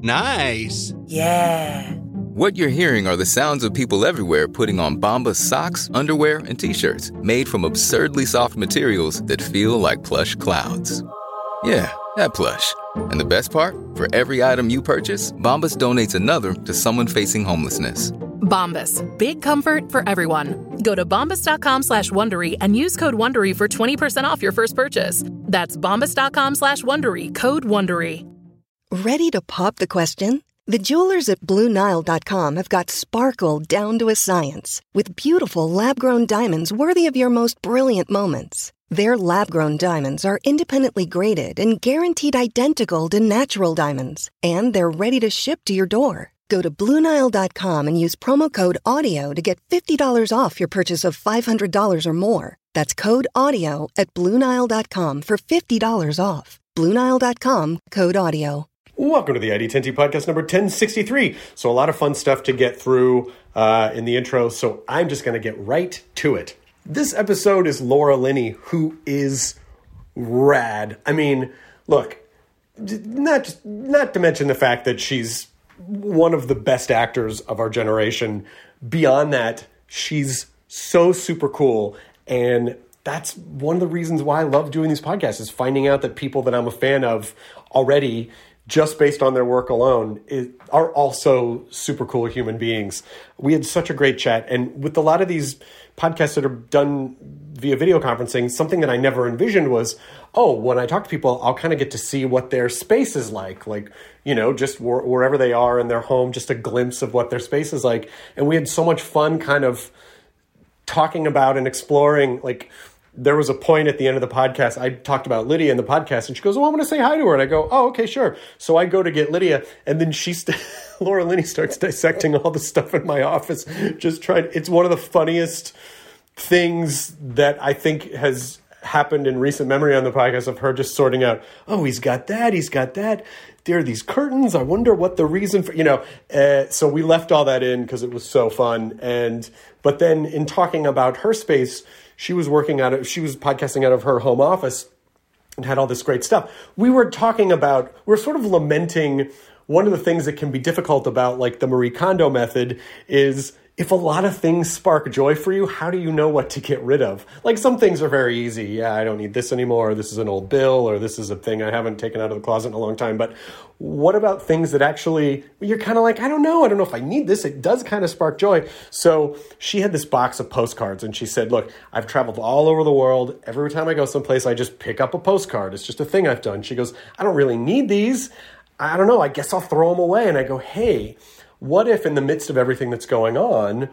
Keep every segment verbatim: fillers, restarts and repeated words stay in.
Nice. Yeah. What you're hearing are the sounds of people everywhere putting on Bombas socks, underwear, and T-shirts made from absurdly soft materials that feel like plush clouds. Yeah, that plush. And the best part? For every item you purchase, Bombas donates another to someone facing homelessness. Bombas. Big comfort for everyone. Go to bombas.com slash Wondery and use code Wondery for twenty percent off your first purchase. That's bombas.com slash Wondery. Code Wondery. Ready to pop the question? The jewelers at Blue Nile dot com have got sparkle down to a science with beautiful lab-grown diamonds worthy of your most brilliant moments. Their lab-grown diamonds are independently graded and guaranteed identical to natural diamonds, and they're ready to ship to your door. Go to Blue Nile dot com and use promo code AUDIO to get fifty dollars off your purchase of five hundred dollars or more. That's code AUDIO at Blue Nile dot com for fifty dollars off. Blue Nile dot com, code AUDIO. Welcome to the I D ten T podcast number ten sixty-three. So a lot of fun stuff to get through uh, in the intro, so I'm just going to get right to it. This episode is Laura Linney, who is rad. I mean, look, not just, not to mention the fact that she's one of the best actors of our generation. Beyond that, she's so super cool, and that's one of the reasons why I love doing these podcasts, is finding out that people that I'm a fan of already, just based on their work alone, is, are also super cool human beings. We had such a great chat. And with a lot of these podcasts that are done via video conferencing, something that I never envisioned was, oh, when I talk to people, I'll kind of get to see what their space is like. Like, you know, just wh- wherever they are in their home, just a glimpse of what their space is like. And we had so much fun kind of talking about and exploring, like, there was a point at the end of the podcast, I talked about Lydia in the podcast, and she goes, oh, I'm going to say hi to her. And I go, oh, okay, sure. So I go to get Lydia, and then she, st- Laura Linney starts dissecting all the stuff in my office, just trying. It's one of the funniest things that I think has happened in recent memory on the podcast, of her just sorting out, oh, he's got that, he's got that. There are these curtains. I wonder what the reason for, you know. Uh, so we left all that in because it was so fun. And but then in talking about her space, she was working out of, she was podcasting out of her home office and had all this great stuff. We were talking about, we're sort of lamenting one of the things that can be difficult about, like, the Marie Kondo method is, if a lot of things spark joy for you, how do you know what to get rid of? Like, some things are very easy. Yeah, I don't need this anymore. Or this is an old bill, or this is a thing I haven't taken out of the closet in a long time. But what about things that actually, you're kind of like, I don't know. I don't know if I need this. It does kind of spark joy. So she had this box of postcards, and she said, look, I've traveled all over the world. Every time I go someplace, I just pick up a postcard. It's just a thing I've done. She goes, I don't really need these. I don't know. I guess I'll throw them away. And I go, hey, what if in the midst of everything that's going on,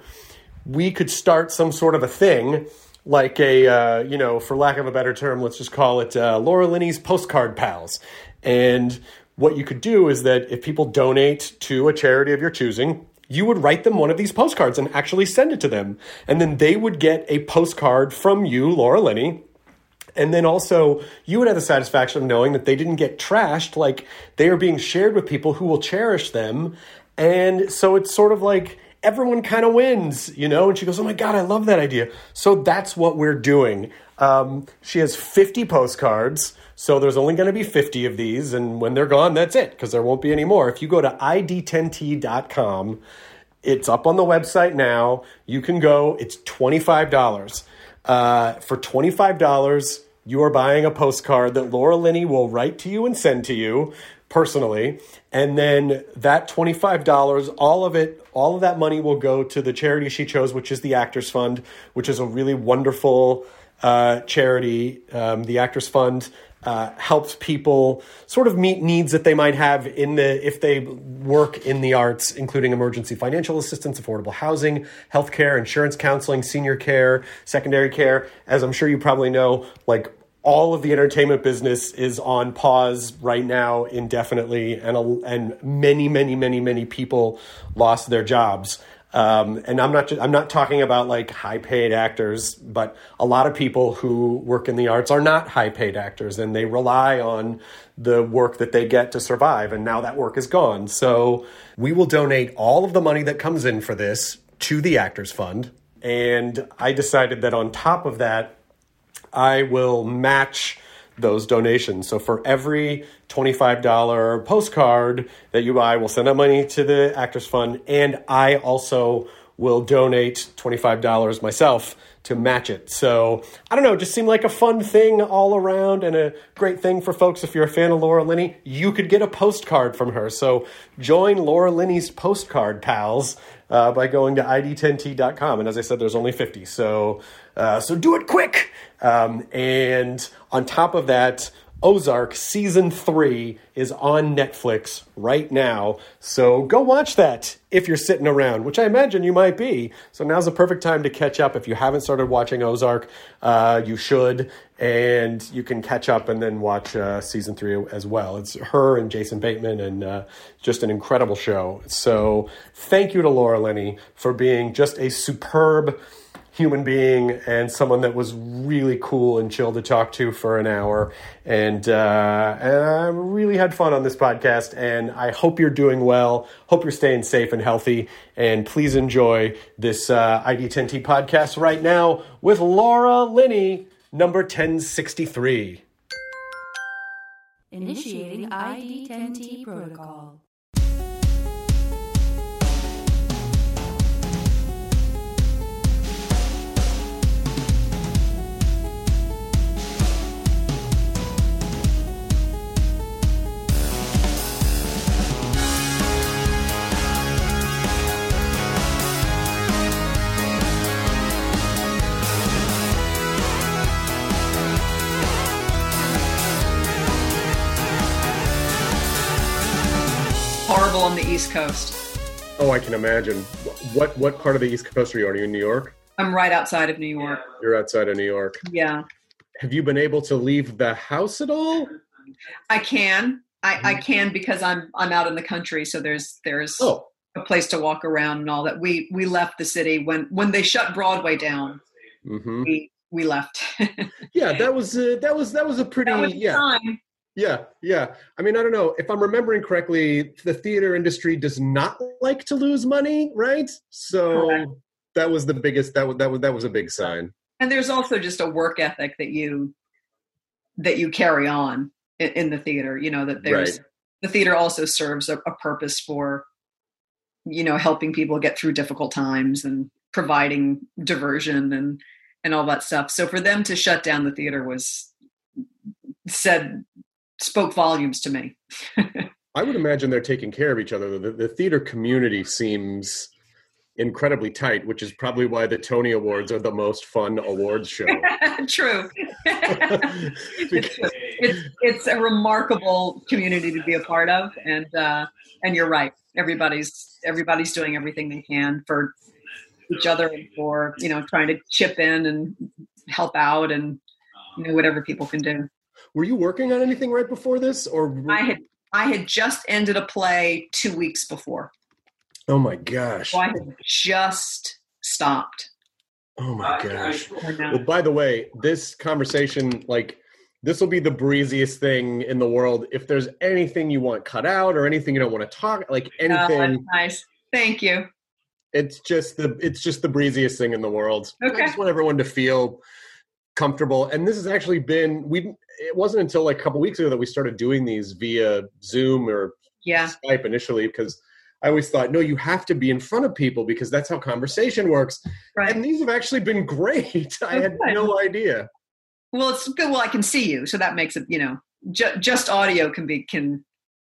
we could start some sort of a thing, like a, uh, you know, for lack of a better term, let's just call it uh, Laura Linney's Postcard Pals. And what you could do is that if people donate to a charity of your choosing, you would write them one of these postcards and actually send it to them. And then they would get a postcard from you, Laura Linney. And then also, you would have the satisfaction of knowing that they didn't get trashed, like they are being shared with people who will cherish them. And so it's sort of like everyone kind of wins, you know? And she goes, oh my God, I love that idea. So that's what we're doing. Um, she has fifty postcards. So there's only going to be fifty of these. And when they're gone, that's it, because there won't be any more. If you go to I D ten T dot com, it's up on the website now. You can go. It's twenty-five dollars. Uh, for twenty-five dollars, you are buying a postcard that Laura Linney will write to you and send to you personally. And then that twenty-five dollars, all of it, all of that money will go to the charity she chose, which is the Actors Fund, which is a really wonderful uh, charity. Um, the Actors Fund uh, helps people sort of meet needs that they might have in the, if they work in the arts, including emergency financial assistance, affordable housing, healthcare, insurance counseling, senior care, secondary care. As I'm sure you probably know, like, all of the entertainment business is on pause right now indefinitely, and a, and many, many, many, many people lost their jobs. Um, and I'm not just, I'm not talking about like high-paid actors, but a lot of people who work in the arts are not high-paid actors, and they rely on the work that they get to survive. And now that work is gone. So we will donate all of the money that comes in for this to the Actors Fund. And I decided that on top of that, I will match those donations. So for every twenty-five dollars postcard that you buy, we'll send that money to the Actors Fund. And I also will donate twenty-five dollars myself to match it. So I don't know, it just seemed like a fun thing all around and a great thing for folks. If you're a fan of Laura Linney, you could get a postcard from her. So join Laura Linney's postcard pals uh, by going to I D ten T dot com. And as I said, there's only fifty. So, uh, so do it quick. Um, and on top of that, Ozark Season three is on Netflix right now. So go watch that if you're sitting around, which I imagine you might be. So now's the perfect time to catch up. If you haven't started watching Ozark, uh, you should. And you can catch up and then watch uh, Season three as well. It's her and Jason Bateman, and uh, just an incredible show. So thank you to Laura Linney for being just a superb human being and someone that was really cool and chill to talk to for an hour. And, uh, and I really had fun on this podcast, and I hope you're doing well. Hope you're staying safe and healthy. And please enjoy this uh, I D ten T podcast right now with Laura Linney, number ten sixty-three. Initiating I D ten T protocol. Horrible on the East Coast. Oh, I can imagine. What what part of the East Coast are you? Are you in New York? I'm right outside of New York. You're outside of New York. Yeah. Have you been able to leave the house at all? I can. I, I can because I'm I'm out in the country, so there's there's oh. a place to walk around and all that. We we left the city when when they shut Broadway down. Mm-hmm. We we left. yeah, that was uh, that was that was a pretty that was yeah. time. Yeah, yeah. I mean, I don't know. If I'm remembering correctly, the theater industry does not like to lose money, right? So Correct. that was the biggest, that was, that was, that was a big sign. And there's also just a work ethic that you, that you carry on in, in the theater, you know, that there's, right. the theater also serves a, a purpose for, you know, helping people get through difficult times and providing diversion and, and all that stuff. So for them to shut down the theater was said, spoke volumes to me. I would imagine they're taking care of each other. The, the theater community seems incredibly tight, which is probably why the Tony Awards are the most fun awards show. True. it's, it's, it's a remarkable community to be a part of. And, uh, and you're right. Everybody's, everybody's doing everything they can for each other and for, you know, trying to chip in and help out and, you know, whatever people can do. Were you working on anything right before this, or were... I had I had just ended a play two weeks before. Oh my gosh! So I had just stopped. Oh my gosh! Well, by the way, this conversation, like, this will be the breeziest thing in the world. If there's anything you want cut out or anything you don't want to talk, like anything, oh, that's nice. Thank you. It's just the it's just the breeziest thing in the world. Okay. I just want everyone to feel comfortable. And this has actually been, we it wasn't until like a couple weeks ago that we started doing these via Zoom or yeah. Skype initially, because I always thought, no, you have to be in front of people because that's how conversation works. Right. And these have actually been great. I oh, had good. no idea. Well, it's good. Well, I can see you. So that makes it, you know, ju- just audio can be, can,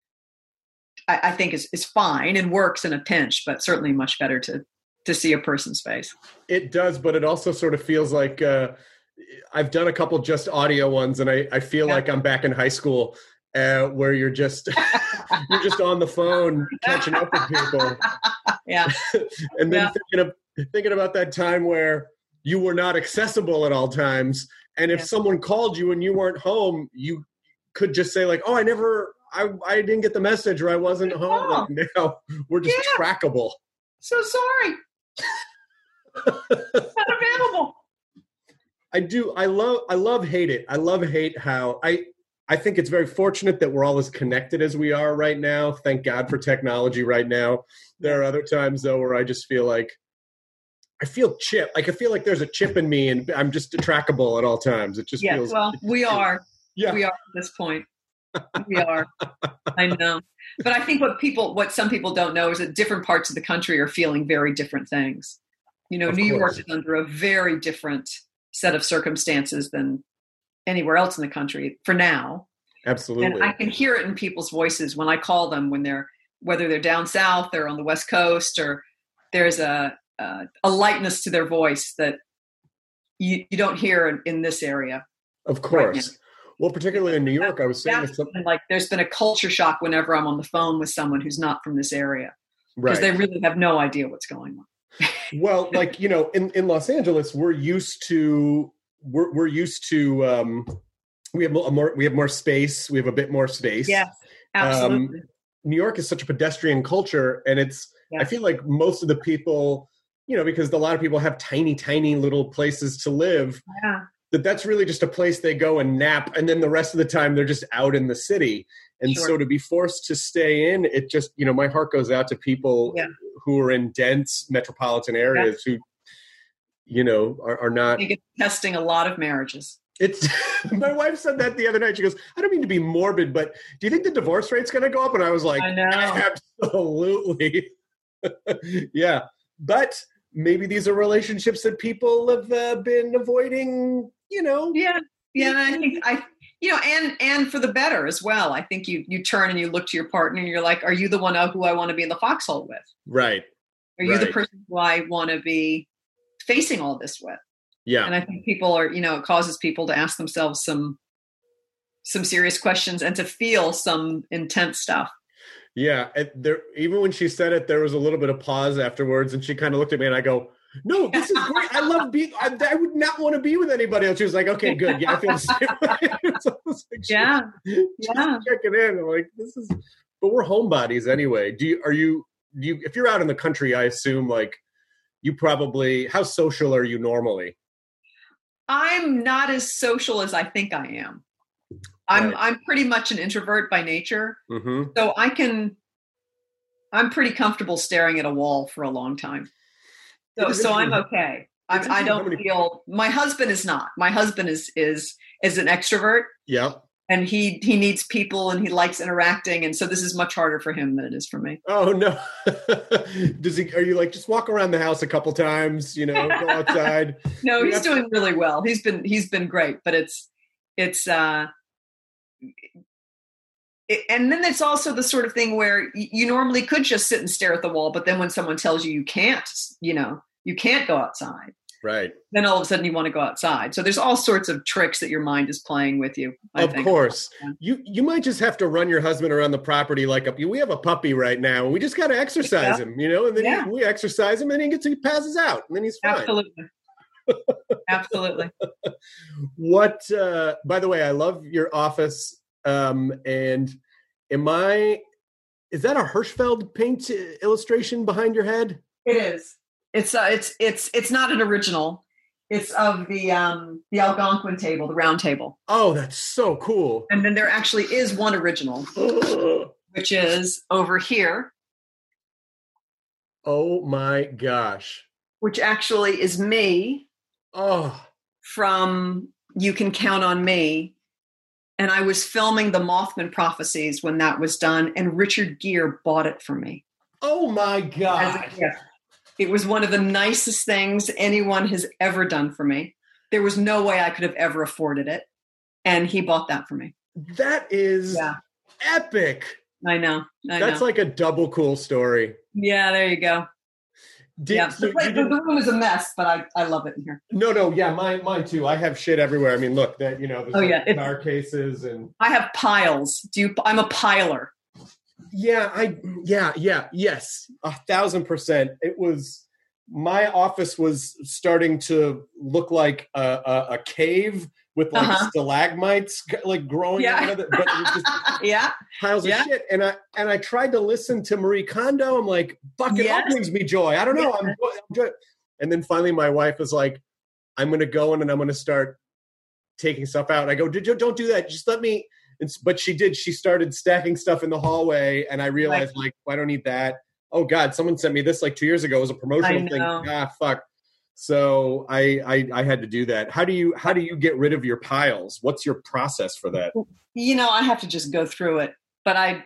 I, I think is, is fine and works in a pinch, but certainly much better to, to see a person's face. It does, but it also sort of feels like, uh, I've done a couple just audio ones, and I, I feel yeah. like I'm back in high school, uh, where you're just you're just on the phone catching up with people. Yeah, and then yeah. thinking of thinking about that time where you were not accessible at all times, and if yeah. someone called you and you weren't home, you could just say like, "Oh, I never, I I didn't get the message, or I wasn't home." Oh. Like now we're just yeah. trackable. So sorry, not available. I do. I love, I love, hate it. I love, hate how I, I think it's very fortunate that we're all as connected as we are right now. Thank God for technology right now. There are other times though, where I just feel like I feel chip. Like I feel like there's a chip in me and I'm just trackable at all times. It just yes, feels. Well, we are. Yeah. We are at this point. We are. I know. But I think what people, what some people don't know is that different parts of the country are feeling very different things. You know, Of New course. York is under a very different set of circumstances than anywhere else in the country for now. Absolutely. And I can hear it in people's voices when I call them, when they're, whether they're down south or on the West Coast, or there's a, a, a lightness to their voice that you, you don't hear in, in this area. Of course. Right. Well, particularly in New York, I was saying That's to some, been like there's been a culture shock whenever I'm on the phone with someone who's not from this area, because right. they really have no idea what's going on. Well, like, you know, in, in Los Angeles, we're used to, we're, we're used to, um, we have a more, we have more space. We have a bit more space. Yes, absolutely. Um, New York is such a pedestrian culture, and it's, Yes. I feel like most of the people, you know, because a lot of people have tiny, tiny little places to live, Yeah. that that's really just a place they go and nap. And then the rest of the time they're just out in the city. And Sure. so to be forced to stay in, it just, you know, my heart goes out to people Yeah. who are in dense metropolitan areas who, you know, are, are I not. think it's testing a lot of marriages. It's my wife said that the other night. She goes, I don't mean to be morbid, but do you think the divorce rate's going to go up? And I was like, I know. absolutely. Yeah. But maybe these are relationships that people have uh, been avoiding, you know. Yeah. Yeah. And I think I, you know, and, and for the better as well. I think you, you turn and you look to your partner and you're like, are you the one who I want to be in the foxhole with? Right. Are you the Right. person who I want to be facing all this with? Yeah. And I think people are, you know, it causes people to ask themselves some, some serious questions and to feel some intense stuff. Yeah. And there, even when she said it, there was a little bit of pause afterwards, and she kind of looked at me and I go, no, this is great. I love being, I, I would not want to be with anybody else. She was like, okay, good. Yeah, I feel the same way. So I was like, she- Yeah. she's Yeah. checking in. I'm like, this is, but we're homebodies anyway. Do you, are you, do you, if you're out in the country, I assume like you probably, how social are you normally? I'm not as social as I think I am. I'm Right. I'm pretty much an introvert by nature. Mm-hmm. So I can, I'm pretty comfortable staring at a wall for a long time. So, It is so I'm interesting. okay. It's I, I interesting how don't many- feel, my husband is not. My husband is, is, is an extrovert, Yeah. and he, he needs people and he likes interacting. And so this is much harder for him than it is for me. Oh no. Does he, are you like, just walk around the house a couple times, you know, go outside? No, he's That's- doing really well. He's been, he's been great, but it's, it's, uh, it, and then it's also the sort of thing where y- you normally could just sit and stare at the wall, but then when someone tells you you can't, you know, you can't go outside, Right. then all of a sudden you want to go outside. So there's all sorts of tricks that your mind is playing with you. I Of think. course. Yeah. You you might just have to run your husband around the property like a, we have a puppy right now, and we just got to exercise Yeah. him, you know, and then Yeah. he, we exercise him and he gets, he passes out and then he's fine. Absolutely. Absolutely. What, uh, by the way, I love your office. Um, and am I, is that a Hirschfeld paint illustration behind your head? It is. It's uh, it's it's it's not an original. It's of the um the Algonquin table, the round table. Oh, that's so cool. And then there actually is one original, which is over here, Oh my gosh. which actually is me Oh, from You Can Count on Me. And I was filming the Mothman Prophecies when that was done, and Richard Gere bought it for me oh my as a God. gift. It was one of the nicest things anyone has ever done for me. There was no way I could have ever afforded it. And he bought that for me. That is Yeah. epic. I know. I That's know. like a double cool story. Yeah, there you go. Did, Yeah, so the, place, you the, didn't- the room is a mess, but I, I love it in here. no, no, yeah, mine, mine too. I have shit everywhere. I mean, look, that you know, there's Oh, like yeah, it's- car cases and I have piles. Do you? I'm a piler. yeah, I, yeah, yeah, yes, a thousand percent. It was my office was starting to look like a, a, a cave with like Uh-huh. stalagmites like growing Yeah. out of it, but it was just Yeah. piles of Yeah. shit. And I and I tried to listen to Marie Kondo. I'm like, fuck it, all Yes. brings me joy. I don't know. I'm, I'm joy. And then finally, my wife was like, I'm going to go in and I'm going to start taking stuff out. And I go, "Did you- don't do that. Just let me. And, s- but she did. She started stacking stuff in the hallway, and I realized, like, well, I don't need that. Oh God, someone sent me this like two years ago. It was a promotional I thing. know. Ah, fuck. So I, I I had to do that. How do you how do you get rid of your piles? What's your process for that? You know, I have to just go through it, but I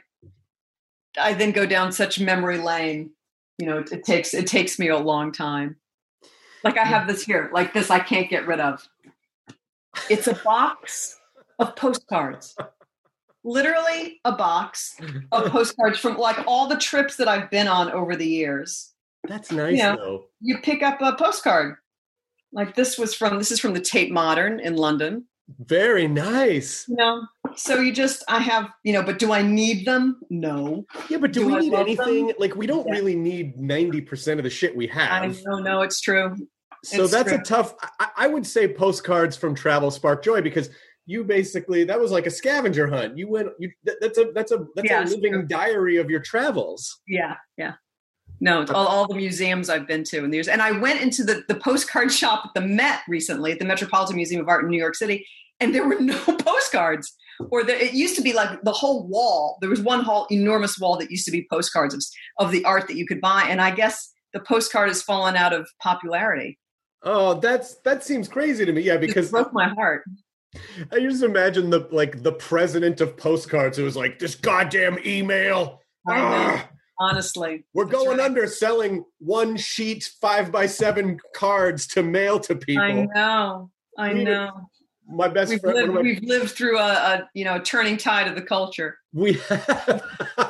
I then go down such memory lane. You know, it, it takes it takes me a long time. Like I have this here, like this I can't get rid of. It's a box of postcards. Literally a box of postcards from like all the trips that I've been on over the years. That's nice, you know, though. You pick up a postcard. Like this was from, this is from the Tate Modern in London. Very nice. You know, so you just, I have, you know, but do I need them? No. Yeah, but do, do we I need anything? them? Like, we don't yeah. really need ninety percent of the shit we have. I know, no, it's true. So it's that's true. a tough, I, I would say postcards from travel spark joy because you basically, that was like a scavenger hunt. You went, you that, that's a, that's a, that's yeah, a living true. diary of your travels. Yeah, yeah. No, it's all, all the museums I've been to in the years. And I went into the, the postcard shop at the Met recently, at the Metropolitan Museum of Art in New York City, and there were no postcards. Or the, it used to be like the whole wall. There was one whole enormous wall that used to be postcards of, of the art that you could buy. And I guess the postcard has fallen out of popularity. Oh, that's that seems crazy to me. Yeah, because it broke my heart. I just imagine the like the president of postcards who was like, this goddamn email. I know. Honestly, we're going right. under selling one sheet five by seven cards to mail to people. I know. I we, know. My best we've friend. Lived, my, we've lived through a, a you know turning tide of the culture. We have.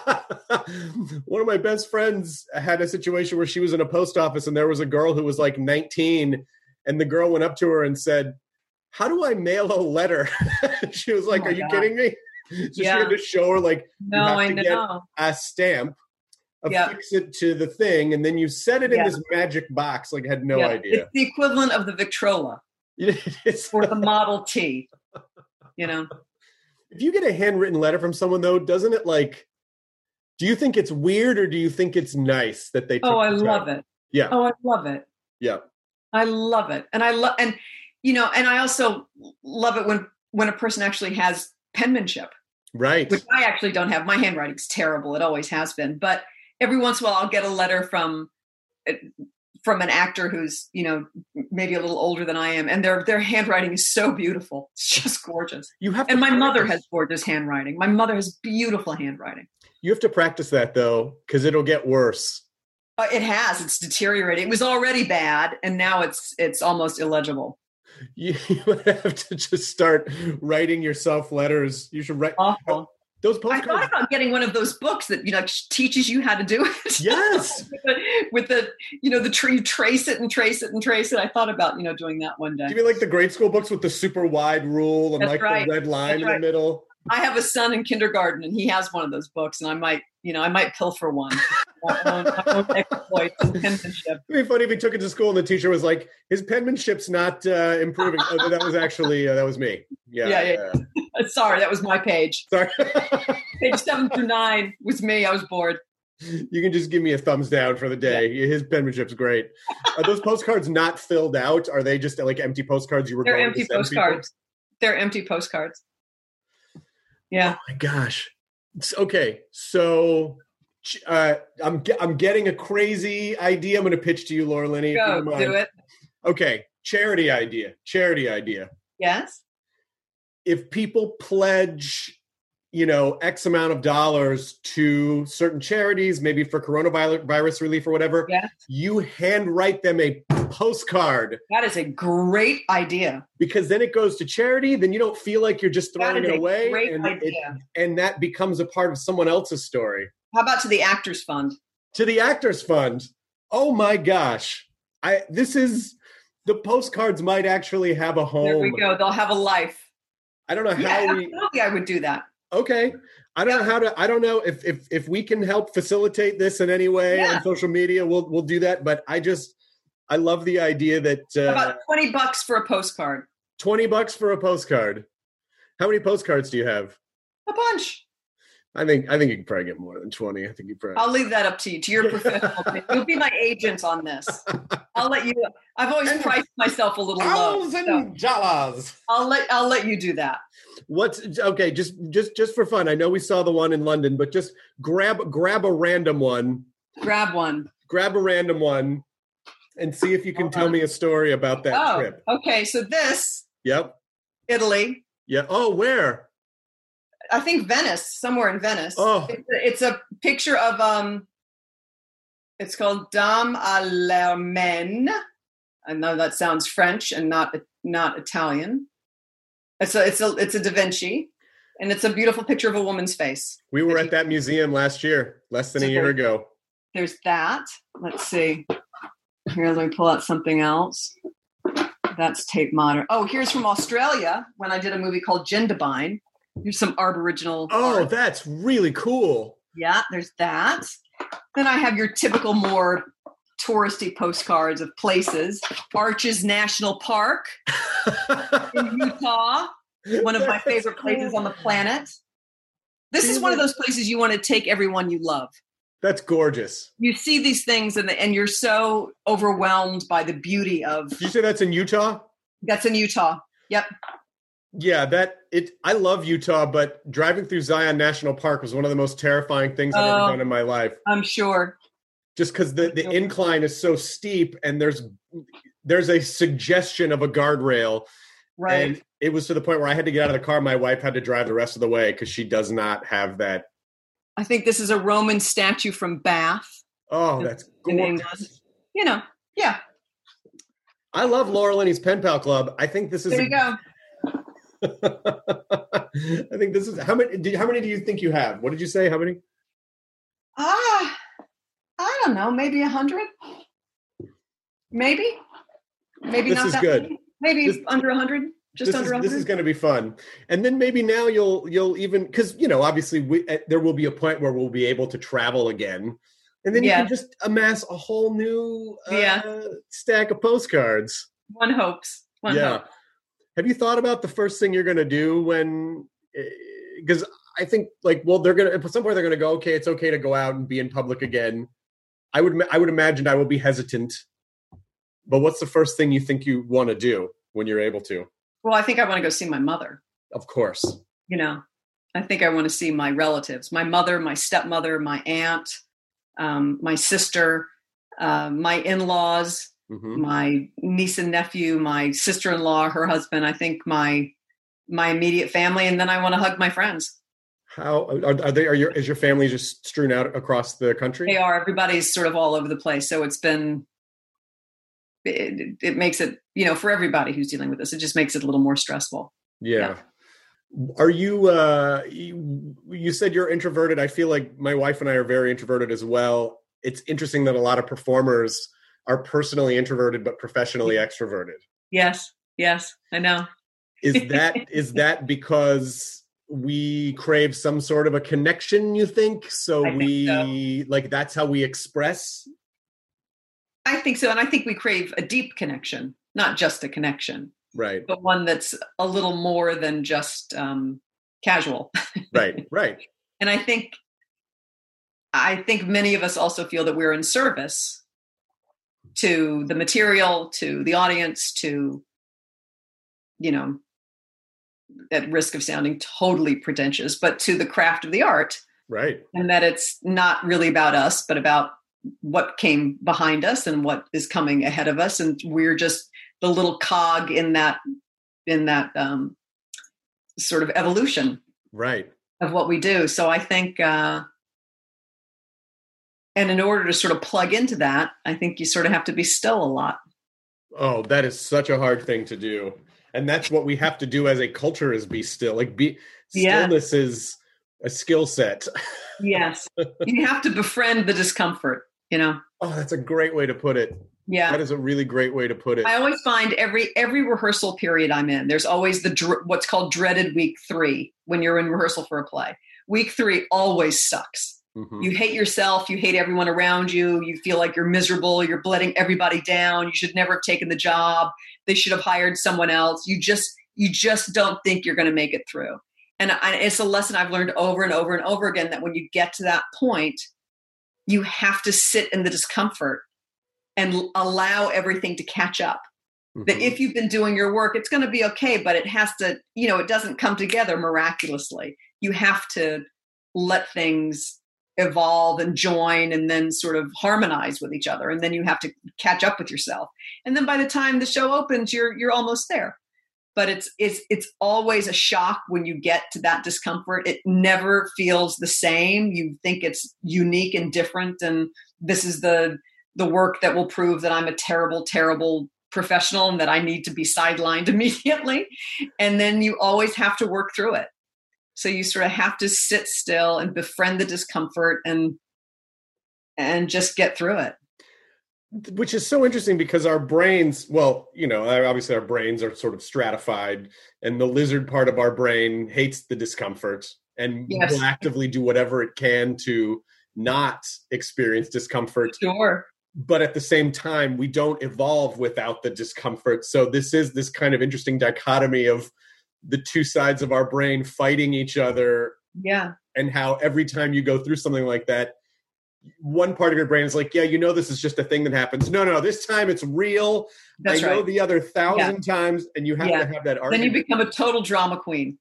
One of my best friends had a situation where she was in a post office and there was a girl who was like nineteen, and the girl went up to her and said, "How do I mail a letter?" She was like, oh "Are you God. kidding me?" So yeah. she had to show her like, no, you have I to know. get a stamp. Yep. Affix it to the thing, and then you set it in yeah. this magic box. Like, I had no yeah. idea. It's the equivalent of the Victrola or the Model T. You know, if you get a handwritten letter from someone, though, doesn't it like? Do you think it's weird, or do you think it's nice that they? Took oh, I the love time? it. Yeah. Oh, I love it. Yeah. I love it, and I love, and you know, and I also love it when when a person actually has penmanship, right? Which I actually don't have. My handwriting's terrible. It always has been, but. Every once in a while, I'll get a letter from from an actor who's, you know, maybe a little older than I am, and their their handwriting is so beautiful. It's just gorgeous. You have, to and my practice. mother has gorgeous handwriting. My mother has beautiful handwriting. You have to practice that though, because it'll get worse. Uh, it has. It's deteriorating. It was already bad, and now it's it's almost illegible. You, you might have to just start writing yourself letters. You should write. Awful. Those postcards. I thought about getting one of those books that, you know, teaches you how to do it. Yes. with, the, with the, you know, the tree, trace it and trace it and trace it. I thought about, you know, doing that one day. Do you mean like the grade school books with the super wide rule and That's like right. the red line That's in right. the middle? I have a son in kindergarten and he has one of those books, and I might, you know, I might pilfer one. I won't, I won't exploit his penmanship. It'd be funny if he took it to school and the teacher was like, his penmanship's not uh, improving. Oh, that was actually, uh, that was me. Yeah. Yeah. yeah. yeah. Sorry, that was my page. Sorry. Page seven through nine was me. I was bored. You can just give me a thumbs down for the day. Yeah. His penmanship's great. Are those postcards not filled out? Are they just like empty postcards you were They're going empty to send postcards. people? They're empty postcards. Yeah. Oh my gosh. Okay. So uh, I'm ge- I'm getting a crazy idea. I'm going to pitch to you, Laura Linney. Go, do it. Okay. Charity idea. Charity idea. Yes. If people pledge, you know, X amount of dollars to certain charities, maybe for coronavirus relief or whatever, yes. you handwrite them a postcard. That is a great idea. Because then it goes to charity, then you don't feel like you're just throwing it away. Great and, idea. It, and that becomes a part of someone else's story. How about to the Actors Fund? To the Actors Fund. Oh my gosh. I this is the postcards might actually have a home. There we go. They'll have a life. I don't know how yeah, we absolutely I would do that. Okay. I don't yeah. know how to I don't know if if if we can help facilitate this in any way yeah. on social media, we'll we'll do that. But I just I love the idea that uh, about twenty bucks for a postcard. Twenty bucks for a postcard. How many postcards do you have? A bunch. I think I think you can probably get more than twenty. I think you probably I'll leave that up to you, to your professional. You'll be my agent on this. I'll let you I've always priced myself a little low. Thousand dollars. I'll let I'll let you do that. What's okay, just just just for fun. I know we saw the one in London, but just grab grab a random one. Grab one. Grab a random one. and see if you can tell me a story about that oh, trip. Okay, so this. Yep. Italy. Yeah. Oh, where? I think Venice, somewhere in Venice. Oh. It's a, it's a picture of, um. it's called Dame à l'Armène. I know that sounds French and not not Italian. It's a, it's a, it's a Da Vinci. And it's a beautiful picture of a woman's face. We were at that museum last year, less than a year ago. There's that. Let's see. Here, let me pull out something else. That's Tate Modern. Oh, here's from Australia when I did a movie called Jindabyne. Here's some Aboriginal. Oh, art. That's really cool. Yeah, there's that. Then I have your typical more touristy postcards of places. Arches National Park in Utah. One of my favorite places on the planet. This is one of those places you want to take everyone you love. That's gorgeous. You see these things and, and you're so overwhelmed by the beauty of... Did you say that's in Utah? That's in Utah. Yep. Yeah, that it. I love Utah, but driving through Zion National Park was one of the most terrifying things I've uh, ever done in my life. I'm sure. Just because the, the incline is so steep and there's there's a suggestion of a guardrail. Right. And it was to the point where I had to get out of the car. My wife had to drive the rest of the way because she does not have that. I think this is a Roman statue from Bath. Oh, that's in gorgeous. England. You know, yeah. I love Laura Linney's Pen Pal Club. I think this is. There you a, go. I think this is how many. Do, how many do you think you have? What did you say? How many? Ah, I don't know. Maybe a hundred. Maybe. Maybe this not is that good. many. Maybe this, under a hundred. Just this under is, a hundred. This is going to be fun. And then maybe now you'll you'll even because you know obviously we, uh, there will be a point where we'll be able to travel again, and then you yeah. can just amass a whole new uh, yeah. stack of postcards. One hopes. One yeah. hope. Have you thought about the first thing you're going to do when? Because I think like well they're going to at some point they're going to go okay it's okay to go out and be in public again. I would I would imagine I will be hesitant. But what's the first thing you think you want to do when you're able to? Well, I think I want to go see my mother. Of course. You know, I think I want to see my relatives, my mother, my stepmother, my aunt, um, my sister, uh, my in-laws, mm-hmm. my niece and nephew, my sister-in-law, her husband. I think my my immediate family, and then I want to hug my friends. How are, are they? Are your is your family just strewn out across the country? They are. Everybody's sort of all over the place. So it's been. It, it makes it, you know, for everybody who's dealing with this, it just makes it a little more stressful. Yeah. yeah. Are you, uh, you, you said you're introverted. I feel like my wife and I are very introverted as well. It's interesting that a lot of performers are personally introverted, but professionally extroverted. Yes. Yes. I know. Is that, is that because we crave some sort of a connection, you think? So I we, think so. like, that's how we express? I think so. And I think we crave a deep connection, not just a connection. Right. But one that's a little more than just um, casual. Right, right. And I think, I think many of us also feel that we're in service to the material, to the audience, to, you know, at risk of sounding totally pretentious, but to the craft of the art. Right. And that it's not really about us, but about what came behind us and what is coming ahead of us. And we're just the little cog in that, in that um, sort of evolution right. of what we do. So I think, uh, and in order to sort of plug into that, I think you sort of have to be still a lot. Oh, that is such a hard thing to do. And that's what we have to do as a culture is be still. Like be stillness yeah. is a skill set. Yes. You have to befriend the discomfort, you know? Oh, that's a great way to put it. Yeah. That is a really great way to put it. I always find every every rehearsal period I'm in, there's always the dr- what's called dreaded week three when you're in rehearsal for a play. Week three always sucks. Mm-hmm. You hate yourself. You hate everyone around you. You feel like you're miserable. You're letting everybody down. You should never have taken the job. They should have hired someone else. You just you just don't think you're going to make it through. And I, it's a lesson I've learned over and over and over again that when you get to that point, you have to sit in the discomfort and allow everything to catch up. Mm-hmm. That if you've been doing your work, it's going to be okay, but it has to, you know, it doesn't come together miraculously. You have to let things evolve and join and then sort of harmonize with each other. And then you have to catch up with yourself. And then by the time the show opens, you're you're almost there. But it's it's it's always a shock when you get to that discomfort. It never feels the same. You think it's unique and different, and this is the the work that will prove that I'm a terrible, terrible professional and that I need to be sidelined immediately. And then you always have to work through it. So you sort of have to sit still and befriend the discomfort and and just get through it. Which is so interesting because our brains, well, you know, obviously our brains are sort of stratified, and the lizard part of our brain hates the discomfort and yes. will actively do whatever it can to not experience discomfort. Sure. But at the same time, we don't evolve without the discomfort. So this is this kind of interesting dichotomy of the two sides of our brain fighting each other. Yeah. And how every time you go through something like that, one part of your brain is like, yeah, you know, this is just a thing that happens. No, no, this time it's real. That's I know right. the other thousand yeah. times, and you have yeah. to have that argument. Then you become a total drama queen.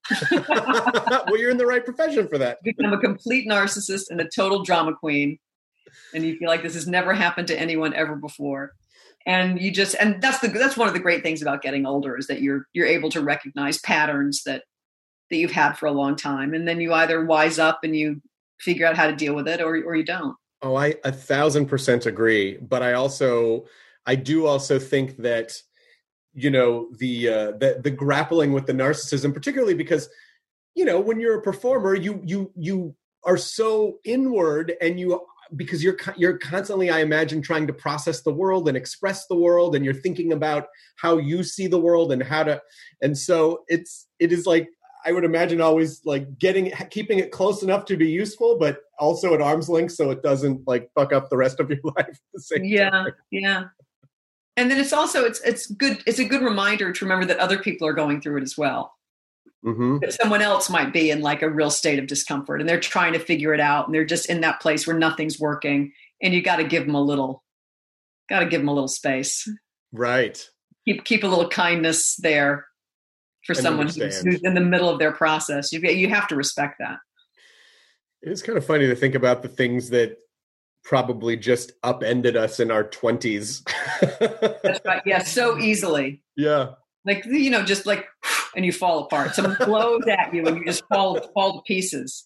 Well, you're in the right profession for that. You become a complete narcissist and a total drama queen. And you feel like this has never happened to anyone ever before. And you just, and that's the, that's one of the great things about getting older is that you're, you're able to recognize patterns that, that you've had for a long time. And then you either wise up and you figure out how to deal with it, or, or you don't. Oh, I a thousand percent agree. But I also, I do also think that, you know, the, uh, the, the grappling with the narcissism, particularly because, you know, when you're a performer, you, you, you are so inward, and you, because you're, you're constantly, I imagine, trying to process the world and express the world, and you're thinking about how you see the world and how to, and so it's, it is like, I would imagine always like getting, keeping it close enough to be useful, but also at arm's length so it doesn't like fuck up the rest of your life at the same yeah, time. Yeah. And then it's also, it's, it's good. It's a good reminder to remember that other people are going through it as well. Mm-hmm. That someone else might be in like a real state of discomfort and they're trying to figure it out. And they're just in that place where nothing's working. And you got to give them a little, got to give them a little space. Right. Keep, keep a little kindness there. For someone who's, who's in the middle of their process. You, you have to respect that. It's kind of funny to think about the things that probably just upended us in our twenties. That's right. Yeah, so easily. Yeah. Like, you know, just like, and you fall apart. Someone blows at you and you just fall, fall to pieces.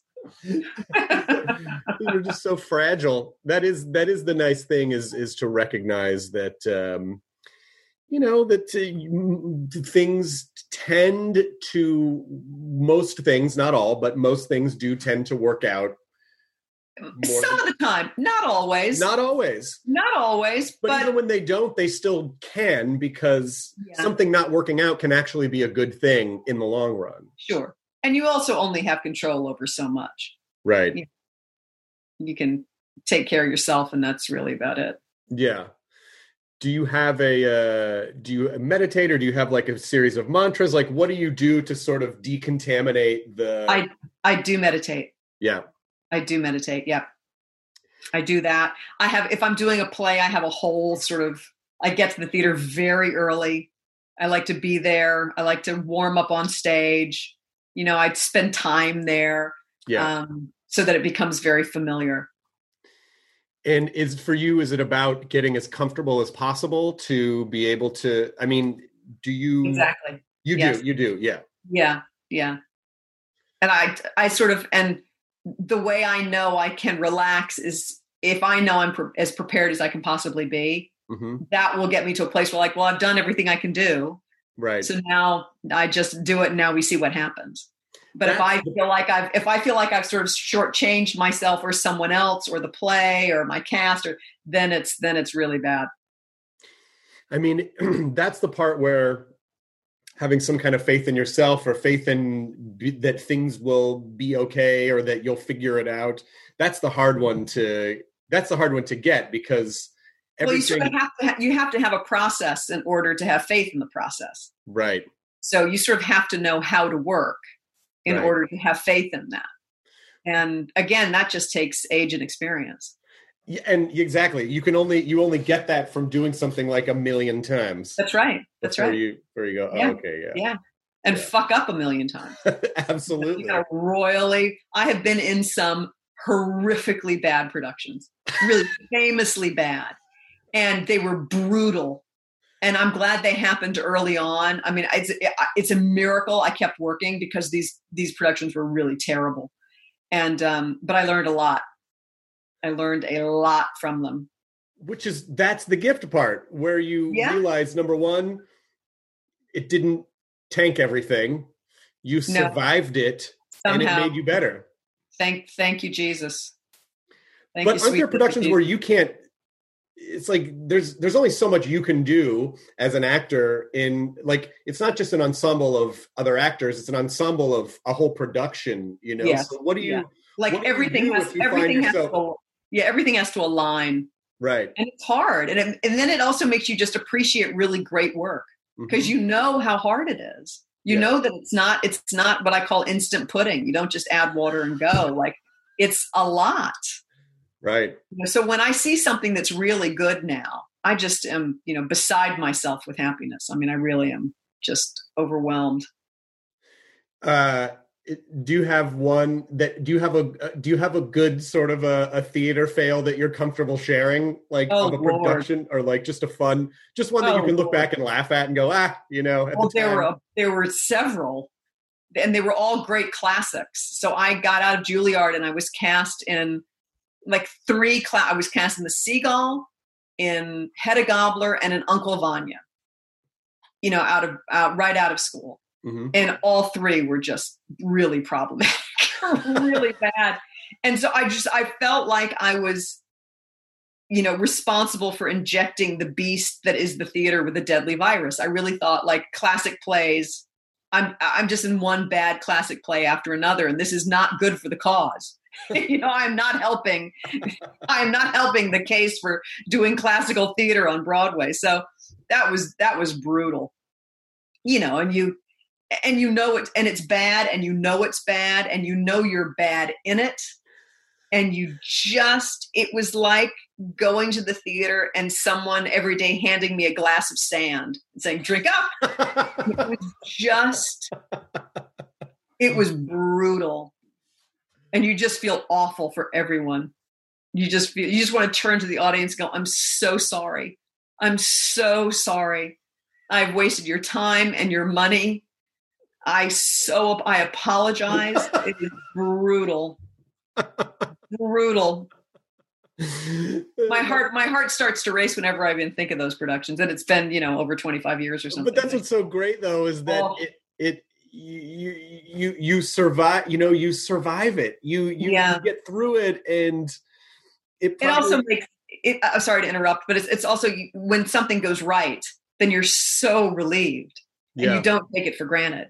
You're just so fragile. That is, that is the nice thing is, is to recognize that, um, you know, that uh, things tend to, most things, not all, but most things do tend to work out. More Some than, of the time, not always. Not always. Not always. But, but even when they don't, they still can, because yeah. something not working out can actually be a good thing in the long run. Sure. And you also only have control over so much. Right. You, you can take care of yourself, and that's really about it. Yeah. Do you have a, uh, do you meditate, or do you have like a series of mantras? Like, what do you do to sort of decontaminate the... I, I do meditate. Yeah. I do meditate. Yeah. I do that. I have, if I'm doing a play, I have a whole sort of, I get to the theater very early. I like to be there. I like to warm up on stage. You know, I'd spend time there. Yeah. Um, so that it becomes very familiar. And is for you, is it about getting as comfortable as possible to be able to, I mean, do you... Exactly. You yes. do, you do, yeah. Yeah, yeah. And I, I sort of, and the way I know I can relax is if I know I'm pre- as prepared as I can possibly be, mm-hmm. that will get me to a place where like, well, I've done everything I can do. Right. So now I just do it and now we see what happens. But That's, if I feel like I've, if I feel like I've sort of shortchanged myself or someone else or the play or my cast, or then it's, then it's really bad. I mean, that's the part where having some kind of faith in yourself or faith in be, that things will be okay or that you'll figure it out. That's the hard one to, that's the hard one to get, because everything... Well, you sort of have to, ha- you have to have a process in order to have faith in the process. Right. So you sort of have to know how to work in right. order to have faith in that. And again, that just takes age and experience. Yeah, and exactly. You can only, you only get that from doing something like a million times. That's right. That's before right. You, before you go, yeah. oh, okay, yeah. Yeah. And yeah. fuck up a million times. Absolutely. You gotta royally, I have been in some horrifically bad productions, really famously bad. And they were brutal. And I'm glad they happened early on. I mean, it's, it's a miracle I kept working because these, these productions were really terrible. And, um, but I learned a lot. I learned a lot from them. Which is, that's the gift part, where you yeah. realize, number one, it didn't tank everything. You survived no. it, Somehow. And it made you better. Thank, thank you, Jesus. Thank but you, aren't there productions where you can't, it's like there's there's only so much you can do as an actor in, like, it's not just an ensemble of other actors, it's an ensemble of a whole production, you know? Yes. So what do you yeah. like everything has everything has yourself... to yeah, everything has to align. Right. And it's hard. And it, and then it also makes you just appreciate really great work because mm-hmm. you know how hard it is. You yeah. know that it's not it's not what I call instant pudding. You don't just add water and go. Like, it's a lot. Right. So when I see something that's really good now, I just am, you know, beside myself with happiness. I mean, I really am just overwhelmed. Uh, do you have one that, do you have a, do you have a good sort of a, a theater fail that you're comfortable sharing, like oh, of a Lord. production, or like just a fun, just one that oh, you can look Lord. back and laugh at and go, ah, you know, at well, the time. there were, a, there were several, and they were all great classics. So I got out of Juilliard and I was cast in like three cla- I was cast in The Seagull, in Hedda Gabler, and in Uncle Vanya, you know, out of, out, right out of school. Mm-hmm. And all three were just really problematic, really bad. And so I just, I felt like I was, you know, responsible for injecting the beast that is the theater with a deadly virus. I really thought, like, classic plays, I'm, I'm just in one bad classic play after another, and this is not good for the cause. You know, I'm not helping, I'm not helping the case for doing classical theater on Broadway. So that was, that was brutal, you know, and you, and you know it, and it's bad, and you know it's bad, and you know you're bad in it. And you just, it was like going to the theater and someone every day handing me a glass of sand and saying, drink up. It was just, it was brutal. And you just feel awful for everyone. You just feel, you just want to turn to the audience and go, I'm so sorry. I'm so sorry. I've wasted your time and your money. I so, I apologize. It is brutal. Brutal. My heart, my heart starts to race whenever I even think of those productions. And it's been, you know, over twenty-five years or something. But that's what's so great, though, is that oh. it, it, you, you, you survive, you know, you survive it. You, you, yeah. you get through it. And it, probably... it also makes it, I'm sorry to interrupt, but it's, it's also when something goes right, then you're so relieved and yeah. you don't take it for granted.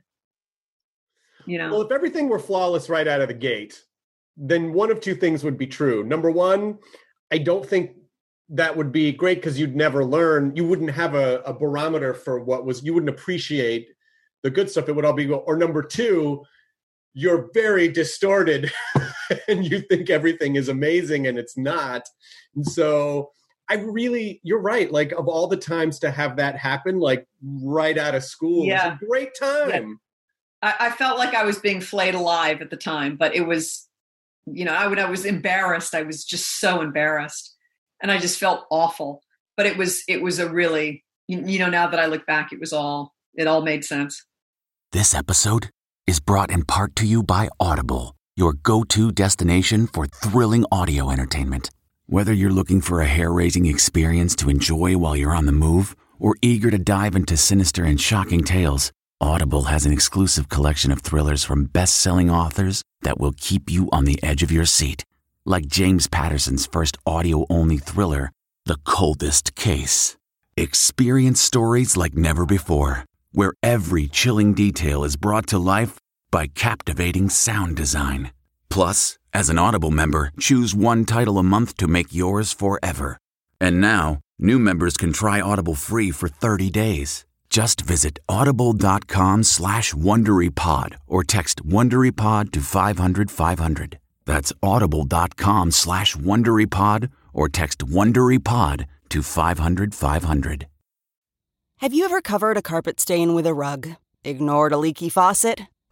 You know, well, if everything were flawless right out of the gate, then one of two things would be true. Number one, I don't think that would be great because you'd never learn. You wouldn't have a, a barometer for what was, you wouldn't appreciate the good stuff. It would all be, or number two, you're very distorted and you think everything is amazing and it's not. And so I really, you're right. Like, of all the times to have that happen, like right out of school, yeah. it's a great time. Yeah. I, I felt like I was being flayed alive at the time, but it was, you know, I, when I was embarrassed, I was just so embarrassed and I just felt awful, but it was, it was a really, you, you know, now that I look back, it was all, it all made sense. This episode is brought in part to you by Audible, your go-to destination for thrilling audio entertainment. Whether you're looking for a hair-raising experience to enjoy while you're on the move or eager to dive into sinister and shocking tales, Audible has an exclusive collection of thrillers from best-selling authors that will keep you on the edge of your seat. Like James Patterson's first audio-only thriller, The Coldest Case. Experience stories like never before, where every chilling detail is brought to life by captivating sound design. Plus, as an Audible member, choose one title a month to make yours forever. And now, new members can try Audible free for thirty days. Just visit audible.com slash WonderyPod or text WonderyPod to five hundred five hundred. That's audible.com slash WonderyPod or text WonderyPod to five hundred five hundred. Have you ever covered a carpet stain with a rug? Ignored a leaky faucet?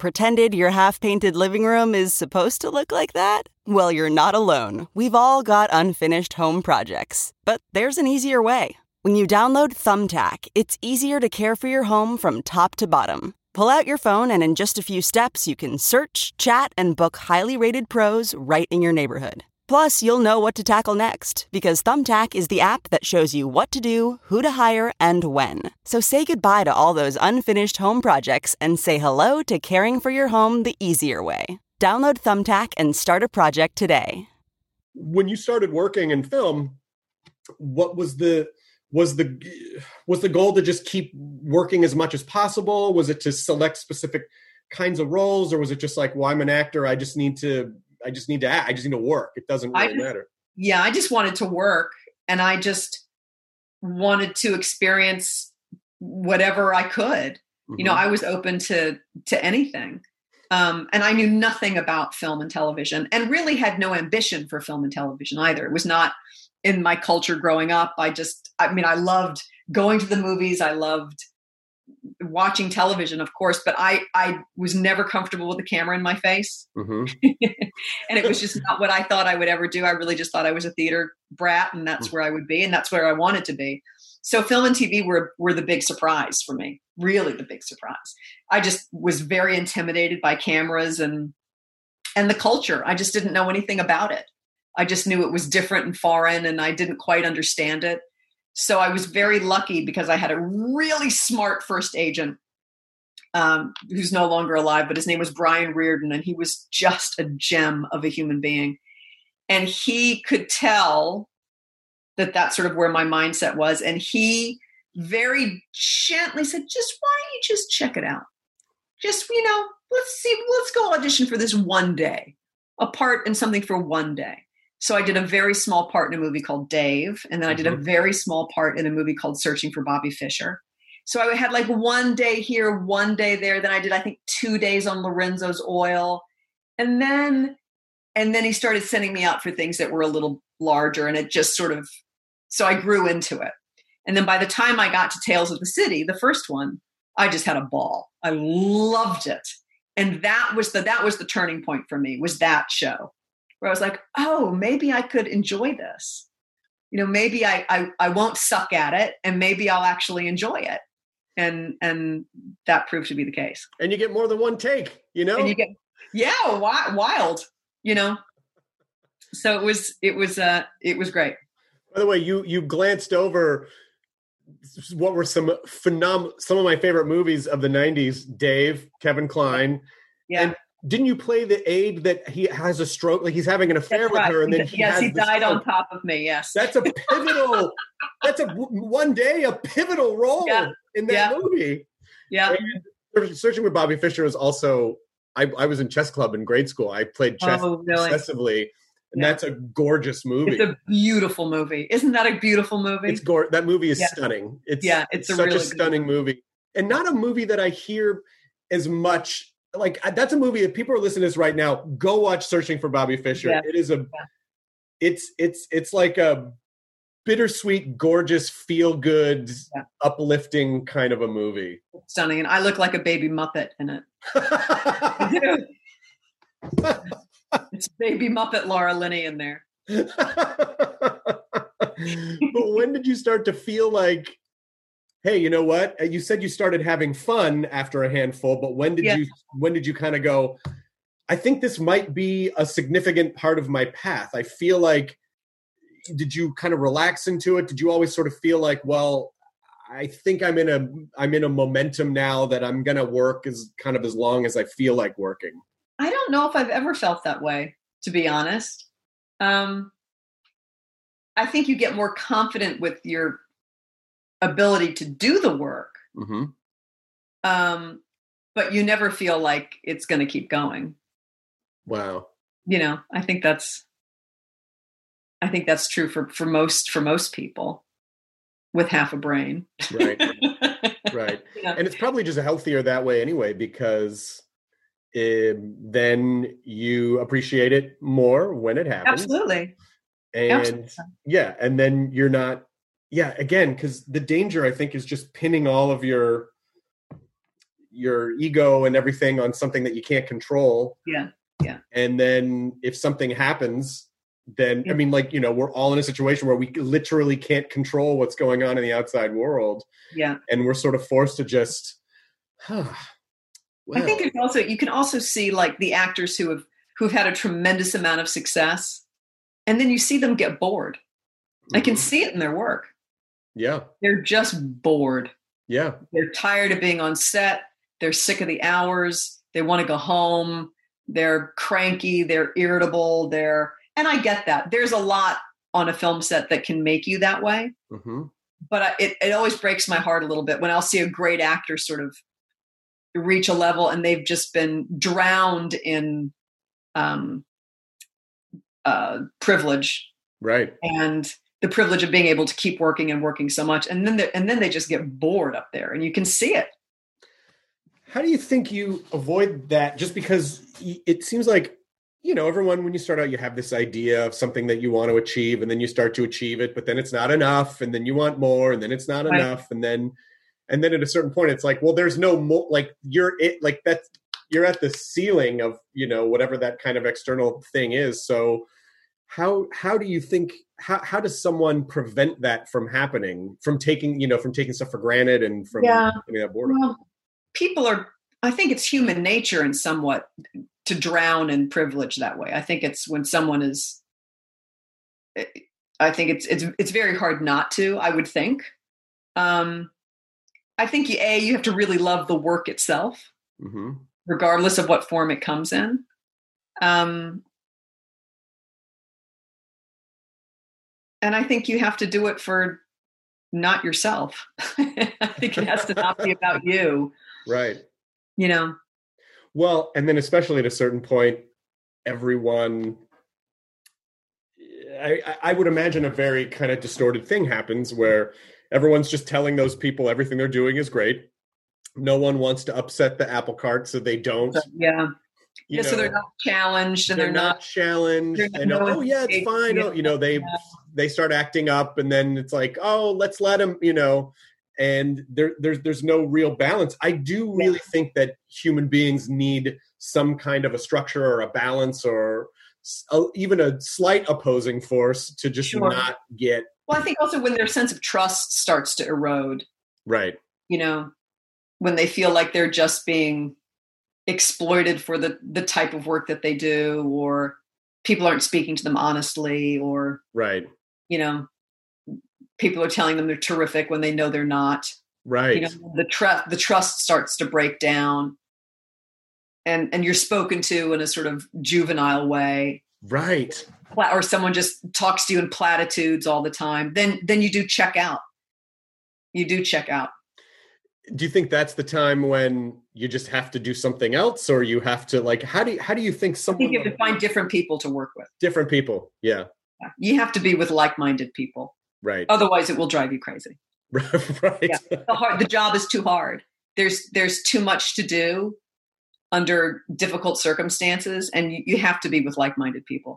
pretended your half-painted living room is supposed to look like that? Well, you're not alone. We've all got unfinished home projects. But there's an easier way. When you download Thumbtack, it's easier to care for your home from top to bottom. Pull out your phone and in just a few steps, you can search, chat, and book highly rated pros right in your neighborhood. Plus, you'll know what to tackle next because Thumbtack is the app that shows you what to do, who to hire, and when. So say goodbye to all those unfinished home projects and say hello to caring for your home the easier way. Download Thumbtack and start a project today. When you started working in film, what was the was the was the goal to just keep working as much as possible? Was it to select specific kinds of roles, or was it just like, well, I'm an actor, I just need to I just need to act. I just need to work. It doesn't really just, matter. Yeah, I just wanted to work, and I just wanted to experience whatever I could. Mm-hmm. You know, I was open to to anything. Um, and I knew nothing about film and television, and really had no ambition for film and television either. It was not in my culture growing up. I just, I mean, I loved going to the movies. I loved watching television, of course, but I, I was never comfortable with the camera in my face. Mm-hmm. And it was just not what I thought I would ever do. I really just thought I was a theater brat, and that's where I would be, and that's where I wanted to be. So film and T V were, were the big surprise for me, really the big surprise. I just was very intimidated by cameras and, and the culture. I just didn't know anything about it. I just knew it was different and foreign, and I didn't quite understand it. So I was very lucky because I had a really smart first agent um, who's no longer alive, but his name was Brian Reardon, and he was just a gem of a human being. And he could tell that that's sort of where my mindset was. And he very gently said, just why don't you just check it out? Just, you know, let's see, let's go audition for this one day, a part in something for one day. So I did a very small part in a movie called Dave. And then I did a very small part in a movie called Searching for Bobby Fischer. So I had like one day here, one day there. Then I did, I think, two days on Lorenzo's Oil. And then, and then he started sending me out for things that were a little larger. And it just sort of, so I grew into it. And then by the time I got to Tales of the City, the first one, I just had a ball. I loved it. And that was the, that was the turning point for me, was that show. Where I was like, oh, maybe I could enjoy this. You know, maybe I, I, I won't suck at it, and maybe I'll actually enjoy it. And and that proved to be the case. And you get more than one take, you know? And you get, yeah, wild, you know? So it was, it was, uh, it was great. By the way, you, you glanced over what were some phenom- some of my favorite movies of the nineties, Dave, Kevin Kline. Yeah. And didn't you play the aide that he has a stroke, like he's having an affair that's with right. her, and then he yes, has he died stroke. on top of me. Yes, that's a pivotal. that's a one day a pivotal role yeah. in that yeah. movie. Yeah, and Searching with Bobby Fischer was also. I, I was in chess club in grade school. I played chess oh, really? obsessively, and yeah. that's a gorgeous movie. It's a beautiful movie. Isn't that a beautiful movie? It's gore. That movie is yeah. stunning. It's yeah, it's, it's a such really a stunning movie. movie, and not a movie that I hear as much. Like, that's a movie, if people are listening to this right now, go watch Searching for Bobby Fischer. Yeah. It is a, yeah. it's, it's, it's like a bittersweet, gorgeous, feel good, yeah. uplifting kind of a movie. It's stunning. And I look like a baby Muppet in it. It's baby Muppet Laura Linney in there. But when did you start to feel like, hey, you know what? You said you started having fun after a handful, but when did yeah. you when did you kind of go, I think this might be a significant part of my path? I feel like, did you kind of relax into it? Did you always sort of feel like, well, I think I'm in a I'm in a momentum now that I'm going to work as kind of as long as I feel like working? I don't know if I've ever felt that way, to be honest. Um, I think you get more confident with your ability to do the work, mm-hmm. um, but you never feel like it's going to keep going. Wow. You know, I think that's, I think that's true for, for most, for most people with half a brain. Right. Right. Yeah. And it's probably just healthier that way anyway, because it, then you appreciate it more when it happens. Absolutely. And Absolutely. yeah. And then you're not, Yeah, again, because the danger, I think, is just pinning all of your your ego and everything on something that you can't control. Yeah. Yeah. And then if something happens, then, yeah. I mean, like, you know, we're all in a situation where we literally can't control what's going on in the outside world. Yeah. And we're sort of forced to just, huh, well. I think it's also, you can also see like the actors who have, who've had a tremendous amount of success, and then you see them get bored. Mm-hmm. I can see it in their work. Yeah. They're just bored. Yeah. They're tired of being on set. They're sick of the hours. They want to go home. They're cranky. They're irritable. They're, and I get that. There's a lot on a film set that can make you that way. Mm-hmm. But I, it, it always breaks my heart a little bit when I'll see a great actor sort of reach a level and they've just been drowned in um, uh, privilege. Right. And the privilege of being able to keep working and working so much. And then, and then they just get bored up there, and you can see it. How do you think you avoid that? Just because it seems like, you know, everyone, when you start out, you have this idea of something that you want to achieve, and then you start to achieve it, but then it's not enough, and then you want more, and then it's not right. enough. And then, and then at a certain point, it's like, well, there's no more, like you're it, like that's, you're at the ceiling of, you know, whatever that kind of external thing is. So how, how do you think, how, how does someone prevent that from happening, from taking, you know, from taking stuff for granted and from yeah. getting that boredom? Well, people are, I think it's human nature and somewhat to drown in privilege that way. I think it's when someone is, I think it's, it's, it's very hard not to, I would think. Um, I think you, A, you have to really love the work itself, mm-hmm. regardless of what form it comes in. Um, and I think you have to do it for not yourself. I think it has to not be about you. Right. You know? Well, and then especially at a certain point, everyone, I, I would imagine a very kind of distorted thing happens where everyone's just telling those people everything they're doing is great. No one wants to upset the apple cart, so they don't. Yeah. You yeah, know, so they're not challenged, and they're, they're not, not challenged. They're They know, no oh yeah, it's fine. Oh, you know, they yeah. they start acting up, and then it's like, oh, let's let them, you know. And there, there's there's no real balance. I do really yeah. think that human beings need some kind of a structure or a balance or a, even a slight opposing force to just sure. not get. Well, I think also when their sense of trust starts to erode. Right. You know, when they feel like they're just being exploited for the, the type of work that they do, or people aren't speaking to them honestly, or, right. you know, people are telling them they're terrific when they know they're not. Right. You know, the trust, the trust starts to break down, and, and you're spoken to in a sort of juvenile way. Right. Or someone just talks to you in platitudes all the time. Then, then you do check out. You do check out. Do you think that's the time when you just have to do something else, or you have to like, how do you, how do you think someone? I think you have to find different people to work with. Different people. Yeah. yeah. You have to be with like-minded people. Right. Otherwise it will drive you crazy. right. Yeah. The hard, the job is too hard. There's, there's too much to do under difficult circumstances, and you, you have to be with like-minded people.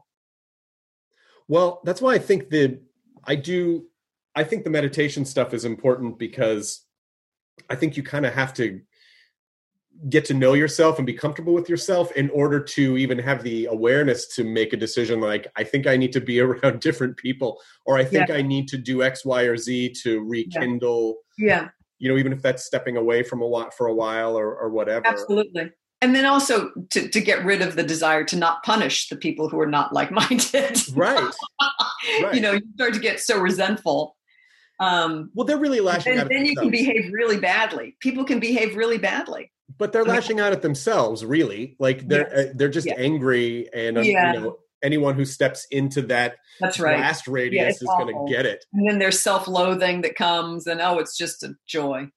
Well, that's why I think the, I do, I think the meditation stuff is important, because I think you kind of have to get to know yourself and be comfortable with yourself in order to even have the awareness to make a decision like, I think I need to be around different people, or I think yeah. I need to do X, Y, or Z to rekindle, yeah. yeah. you know, even if that's stepping away from a while for a while or, or whatever. Absolutely. And then also to, to get rid of the desire to not punish the people who are not like-minded. Right. right. You know, you start to get so resentful. Um, well, they're really lashing then, out at then themselves. You can behave really badly. People can behave really badly. But they're lashing out at themselves, really. Like they're yes. uh, they're just yeah. angry, and um, yeah. you know, anyone who steps into that That's right. blast radius yeah, is going to get it. And then there's self-loathing that comes, and oh, it's just a joy.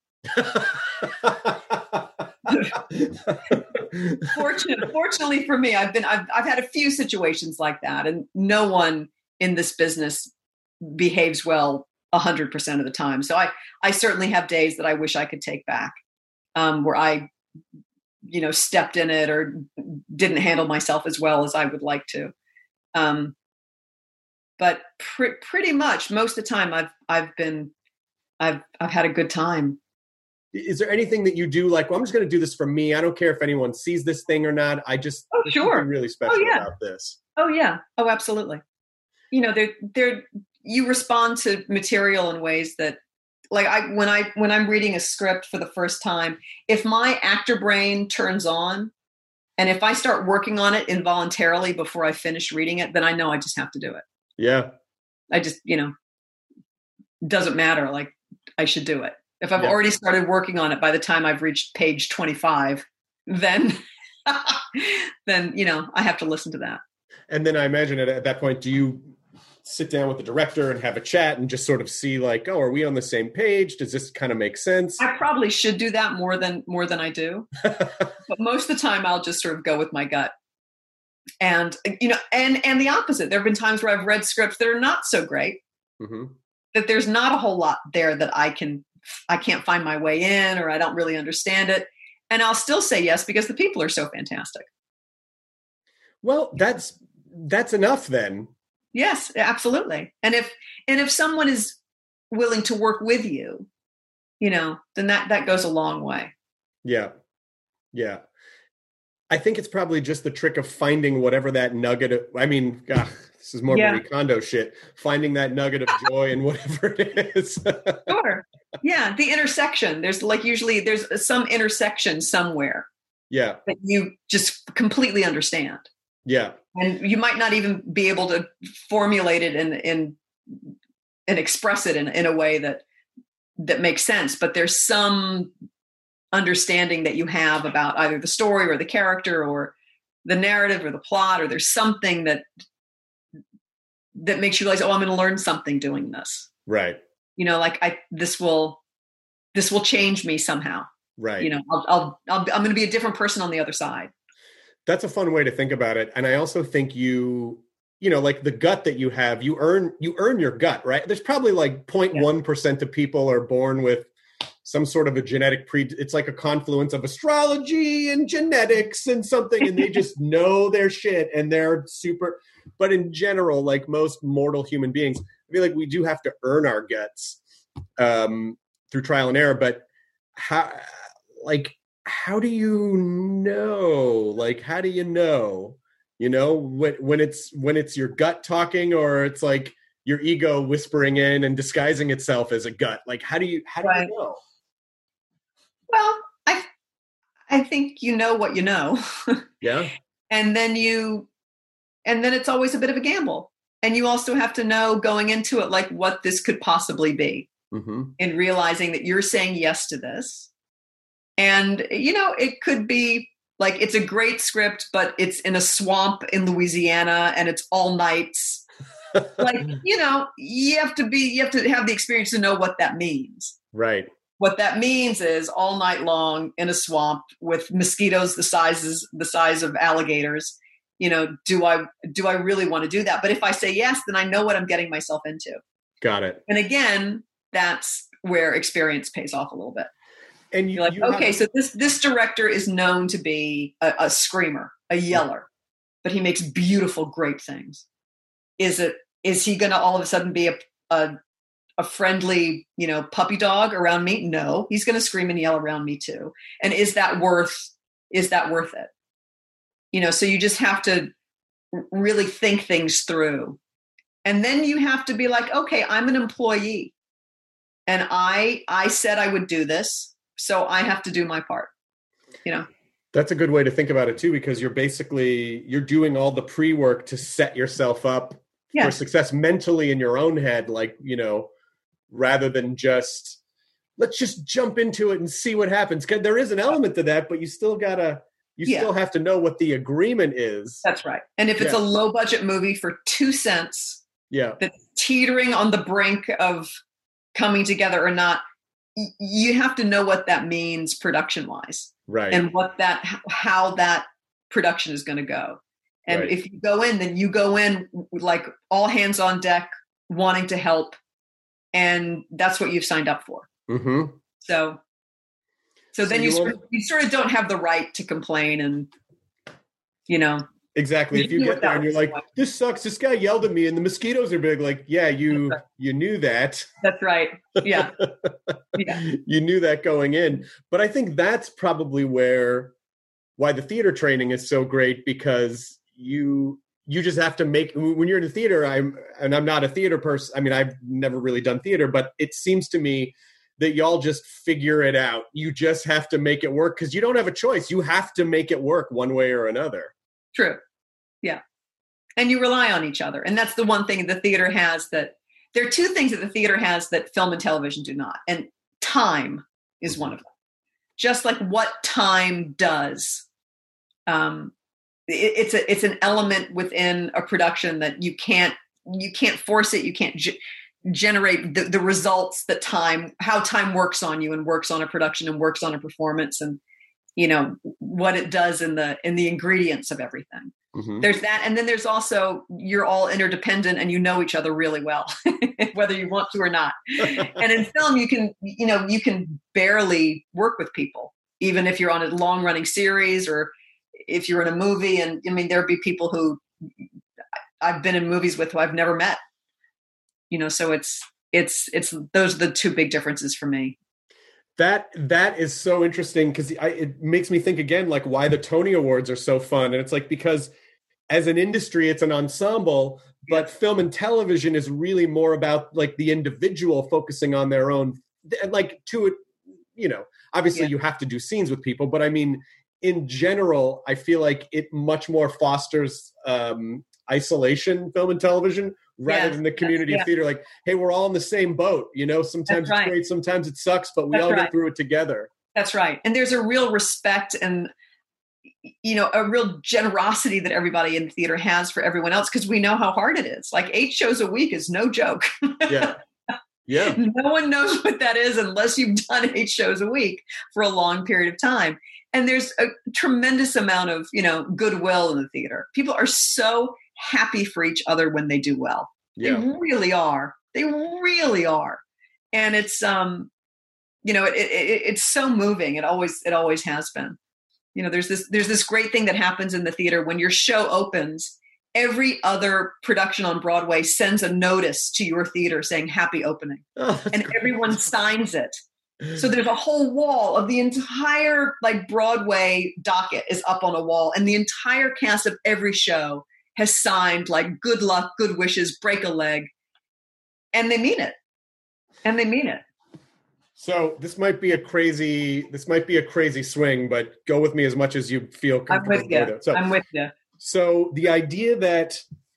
Fortunately, fortunately for me, I've been I've I've had a few situations like that, and no one in this business behaves well a hundred percent of the time. So I I certainly have days that I wish I could take back, um, where I, you know, stepped in it or didn't handle myself as well as I would like to. Um, but pr- pretty much most of the time, I've I've been I've I've had a good time. is there anything that you do like, well, I'm just going to do this for me. I don't care if anyone sees this thing or not. I just, oh, there's sure. something really special oh, yeah. about this. Oh yeah. Oh, absolutely. You know, they're, they're, you respond to material in ways that, like I, when I, when I'm reading a script for the first time, if my actor brain turns on and if I start working on it involuntarily before I finish reading it, then I know I just have to do it. Yeah. I just, you know, doesn't matter. Like I should do it. If I've yeah. already started working on it by the time I've reached page twenty-five, then, then, you know, I have to listen to that. And then I imagine at, at that point, do you sit down with the director and have a chat and just sort of see like, oh, are we on the same page? Does this kind of make sense? I probably should do that more than, more than I do. But most of the time I'll just sort of go with my gut. And, you know, and, and the opposite. There have been times where I've read scripts that are not so great, mm-hmm. that there's not a whole lot there that I can, I can't find my way in, or I don't really understand it. And I'll still say yes, because the people are so fantastic. Well, that's, that's enough then. Yes, absolutely. And if, and if someone is willing to work with you, you know, then that, that goes a long way. Yeah. Yeah. I think it's probably just the trick of finding whatever that nugget of, I mean, God, this is more yeah. Marie Kondo shit, finding that nugget of joy in whatever it is. Sure. Yeah. The intersection, there's like, usually there's some intersection somewhere. Yeah. That you just completely understand. Yeah. And you might not even be able to formulate it and, and, and express it in, in a way that, that makes sense, but there's some understanding that you have about either the story or the character or the narrative or the plot, or there's something that, that makes you realize, oh, I'm going to learn something doing this. Right. You know, like I, this will, this will change me somehow. Right. You know, I'll, I'll, I'll I'm going to be a different person on the other side. That's a fun way to think about it. And I also think you, you know, like the gut that you have, you earn, you earn your gut, right? There's probably like zero point one percent of people are born with some sort of a genetic pre, it's like a confluence of astrology and genetics and something, and they just know their shit and they're super, but in general, like most mortal human beings, I feel like we do have to earn our guts um, through trial and error, but how, like, how do you know? Like, how do you know, you know, when, when it's, when it's your gut talking, or it's like your ego whispering in and disguising itself as a gut? Like, how do you, how do right. you know? Well, I, I think you know what you know. Yeah. And then you, and then it's always a bit of a gamble. And you also have to know going into it, like what this could possibly be, mm-hmm. in realizing that you're saying yes to this. And, you know, it could be like, it's a great script, but it's in a swamp in Louisiana and it's all nights. Like, you know, you have to be, you have to have the experience to know what that means. Right. What that means is all night long in a swamp with mosquitoes the sizes, the size of alligators. You know, do I, do I really want to do that? But if I say yes, then I know what I'm getting myself into. Got it. And again, that's where experience pays off a little bit. And you, You're like, you okay, have... so this, this director is known to be a, a screamer, a yeller, but he makes beautiful, great things. Is it, is he going to all of a sudden be a, a, a friendly, you know, puppy dog around me? No, he's going to scream and yell around me too. And is that worth, is that worth it? You know, so you just have to really think things through. And then you have to be like, okay, I'm an employee and I, I said I would do this. So I have to do my part, you know. That's a good way to think about it too, because you're basically, you're doing all the pre-work to set yourself up yeah. for success mentally in your own head. Like, you know, rather than just, let's just jump into it and see what happens. Cause there is an element to that, but you still gotta, you yeah. still have to know what the agreement is. That's right. And if it's yeah. a low budget movie for two cents, yeah, that's teetering on the brink of coming together or not, you have to know what that means production wise, right? And what that, how that production is going to go. And right. if you go in, then you go in like all hands on deck, wanting to help. And that's what you've signed up for. Mm-hmm. So, so, so then you, you, sort of, you sort of don't have the right to complain and, you know, Exactly. You if you get there and you're like, like, this sucks, this guy yelled at me and the mosquitoes are big, like, yeah, you right. you knew that. That's right. Yeah. yeah. You knew that going in. But I think that's probably where why the theater training is so great, because you you just have to make, when you're in the theater, I'm and I'm not a theater person. I mean, I've never really done theater, but it seems to me that y'all just figure it out. You just have to make it work because you don't have a choice. You have to make it work one way or another. True. Yeah. And you rely on each other. And that's the one thing the theater has that there are two things that the theater has that film and television do not. And time is one of them. Just like what time does. Um, it, it's a, it's an element within a production that you can't, you can't force it. You can't ge- generate the, the results that time, how time works on you and works on a production and works on a performance, and, you know, what it does in the, in the ingredients of everything. Mm-hmm. There's that. And then there's also, you're all interdependent and you know each other really well, whether you want to or not. And in film, you can, you know, you can barely work with people, even if you're on a long running series or if you're in a movie. And I mean, there'd be people who I've been in movies with who I've never met, you know, so it's, it's, it's, those are the two big differences for me. That that is so interesting because it makes me think again, like why the Tony Awards are so fun. And it's like, because as an industry, it's an ensemble, but yeah. film and television is really more about like the individual focusing on their own, and like to it, you know, obviously yeah. you have to do scenes with people, but I mean, in general, I feel like it much more fosters um, isolation, film and television, rather yeah, than the community yeah. of theater. Like, hey, we're all in the same boat. You know, sometimes that's it's right. great, sometimes it sucks, but we that's all right. get through it together. That's right. And there's a real respect and, you know, a real generosity that everybody in the theater has for everyone else, because we know how hard it is. Like eight shows a week is no joke. Yeah. Yeah. No one knows what that is unless you've done eight shows a week for a long period of time. And there's a tremendous amount of, you know, goodwill in the theater. People are so happy for each other when they do well. Yeah. They really are. They really are. And it's, um, you know, it, it, it's so moving. It always, it always has been. You know, there's this, there's this great thing that happens in the theater when your show opens. Every other production on Broadway sends a notice to your theater saying happy opening. Oh, and great. Everyone signs it. So there's a whole wall of the entire like Broadway docket is up on a wall, and the entire cast of every show has signed like good luck, good wishes, break a leg. And they mean it. And they mean it. So this might be a crazy, this might be a crazy swing, but go with me as much as you feel comfortable. I'm with you. So, I'm with you. So the idea that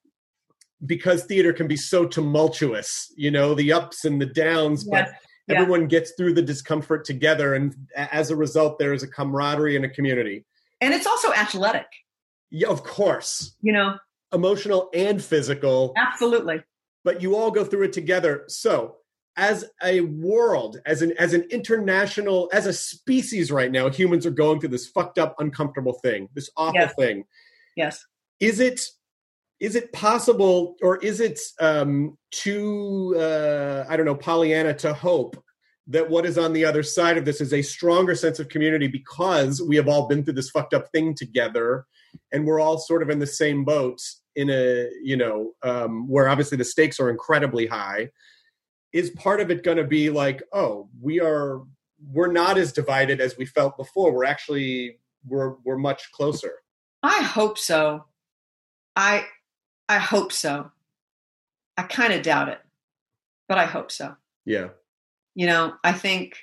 because theater can be so tumultuous, you know, the ups and the downs, yes. but yeah. everyone gets through the discomfort together. And as a result, there is a camaraderie and a community. And it's also athletic. Yeah, of course. You know, emotional and physical. Absolutely. But you all go through it together. So as a world, as an as an international, as a species right now, humans are going through this fucked up, uncomfortable thing, this awful yes. thing. Yes. Is it is it possible, or is it um, too, uh, I don't know, Pollyanna to hope that what is on the other side of this is a stronger sense of community because we have all been through this fucked up thing together and we're all sort of in the same boat in a, you know, um, where obviously the stakes are incredibly high. Is part of it going to be like, oh, we are, we're not as divided as we felt before. We're actually, we're, we're much closer. I hope so. I, I hope so. I kind of doubt it, but I hope so. Yeah. You know, I think,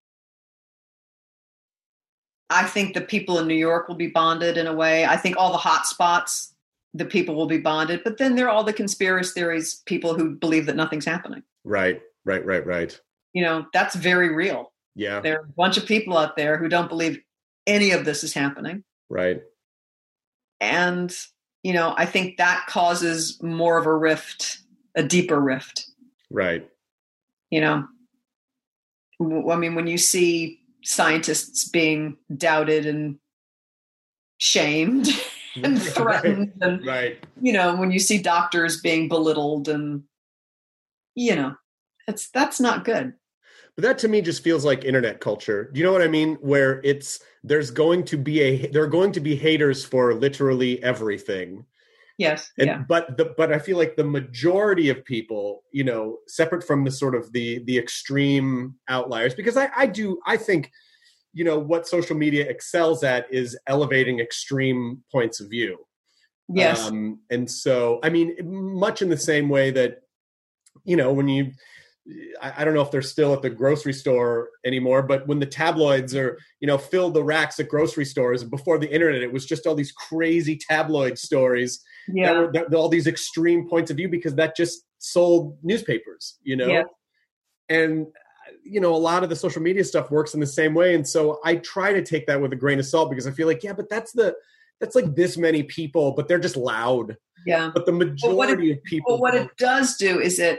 I think the people in New York will be bonded in a way. I think all the hot spots, the people will be bonded, but then there are all the conspiracy theories, people who believe that nothing's happening. Right, right, right, right. You know, that's very real. Yeah. There are a bunch of people out there who don't believe any of this is happening. Right. And, you know, I think that causes more of a rift, a deeper rift. Right. You know, I mean, when you see scientists being doubted and shamed and threatened, right. and, right. you know, when you see doctors being belittled and, you know, it's, that's not good. But that to me just feels like internet culture. Do you know what I mean? Where it's, there's going to be a, there are going to be haters for literally everything. Yes. And, yeah. But the, but I feel like the majority of people, you know, separate from the sort of the, the extreme outliers, because I, I do, I think, you know, what social media excels at is elevating extreme points of view. Yes. Um, and so, I mean, much in the same way that, you know, when you, I, I don't know if they're still at the grocery store anymore, but when the tabloids are, you know, filled the racks at grocery stores before the internet, it was just all these crazy tabloid stories. Yeah. That were, that, all these extreme points of view, because that just sold newspapers, you know? Yeah. And, you know, a lot of the social media stuff works in the same way. And so I try to take that with a grain of salt, because I feel like, yeah, but that's the, that's like this many people, but they're just loud. Yeah. But the majority it, of people. But what it does do is it,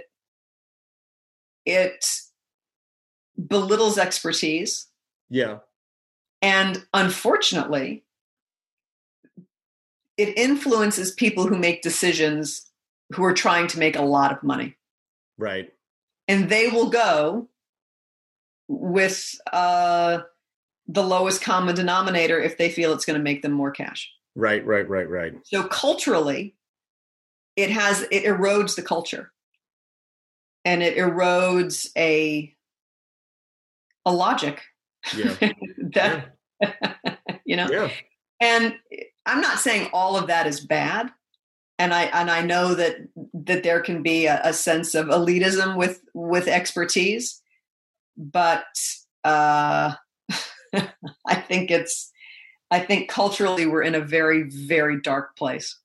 it belittles expertise. Yeah. And unfortunately, it influences people who make decisions who are trying to make a lot of money. Right. And they will go with uh, the lowest common denominator if they feel it's going to make them more cash. Right, right, right, right. So culturally, it has, it erodes the culture. And it erodes a, a logic. Yeah. that, yeah. you know? Yeah. And I'm not saying all of that is bad. And I and I know that that there can be a, a sense of elitism with with expertise, but uh, I think it's I think culturally we're in a very, very dark place.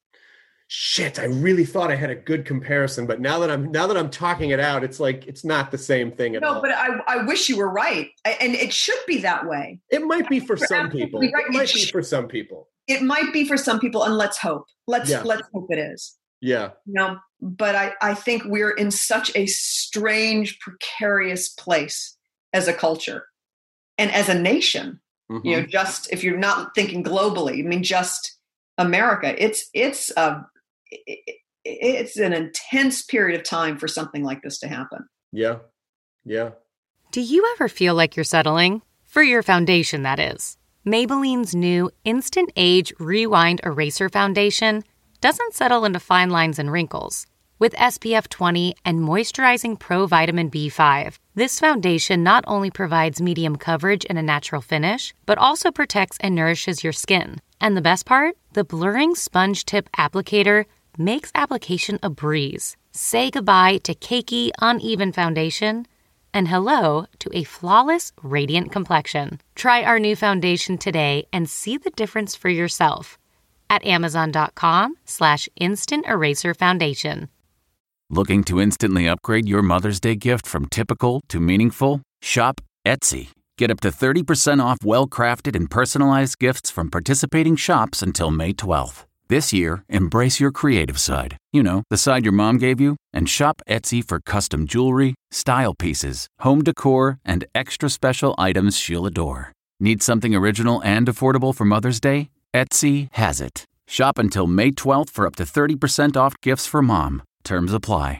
Shit, I really thought I had a good comparison, but now that I'm now that I'm talking it out, it's like it's not the same thing at no, all. No, but I, I wish you were right, I, and it should be that way. It might be for You're some people. Right. It might it be sh- for some people. It might be for some people, and let's hope. Let's Yeah. let's hope it is. Yeah. You know, but I, I think we're in such a strange, precarious place as a culture and as a nation. Mm-hmm. You know, just if you're not thinking globally, I mean, just America. It's it's a it, it's an intense period of time for something like this to happen. Yeah. Yeah. Do you ever feel like you're settling? For your foundation, that is. Maybelline's new Instant Age Rewind Eraser Foundation doesn't settle into fine lines and wrinkles. With S P F twenty and moisturizing Pro Vitamin B five, this foundation not only provides medium coverage and a natural finish, but also protects and nourishes your skin. And the best part? The blurring sponge tip applicator makes application a breeze. Say goodbye to cakey, uneven foundation and hello to a flawless, radiant complexion. Try our new foundation today and see the difference for yourself at amazon.com slash instant eraser foundation. Looking to instantly upgrade your Mother's Day gift from typical to meaningful? Shop Etsy. Get up to thirty percent off well-crafted and personalized gifts from participating shops until May twelfth. This year, embrace your creative side. You know, the side your mom gave you. And shop Etsy for custom jewelry, style pieces, home decor, and extra special items she'll adore. Need something original and affordable for Mother's Day? Etsy has it. Shop until May twelfth for up to thirty percent off gifts for mom. Terms apply.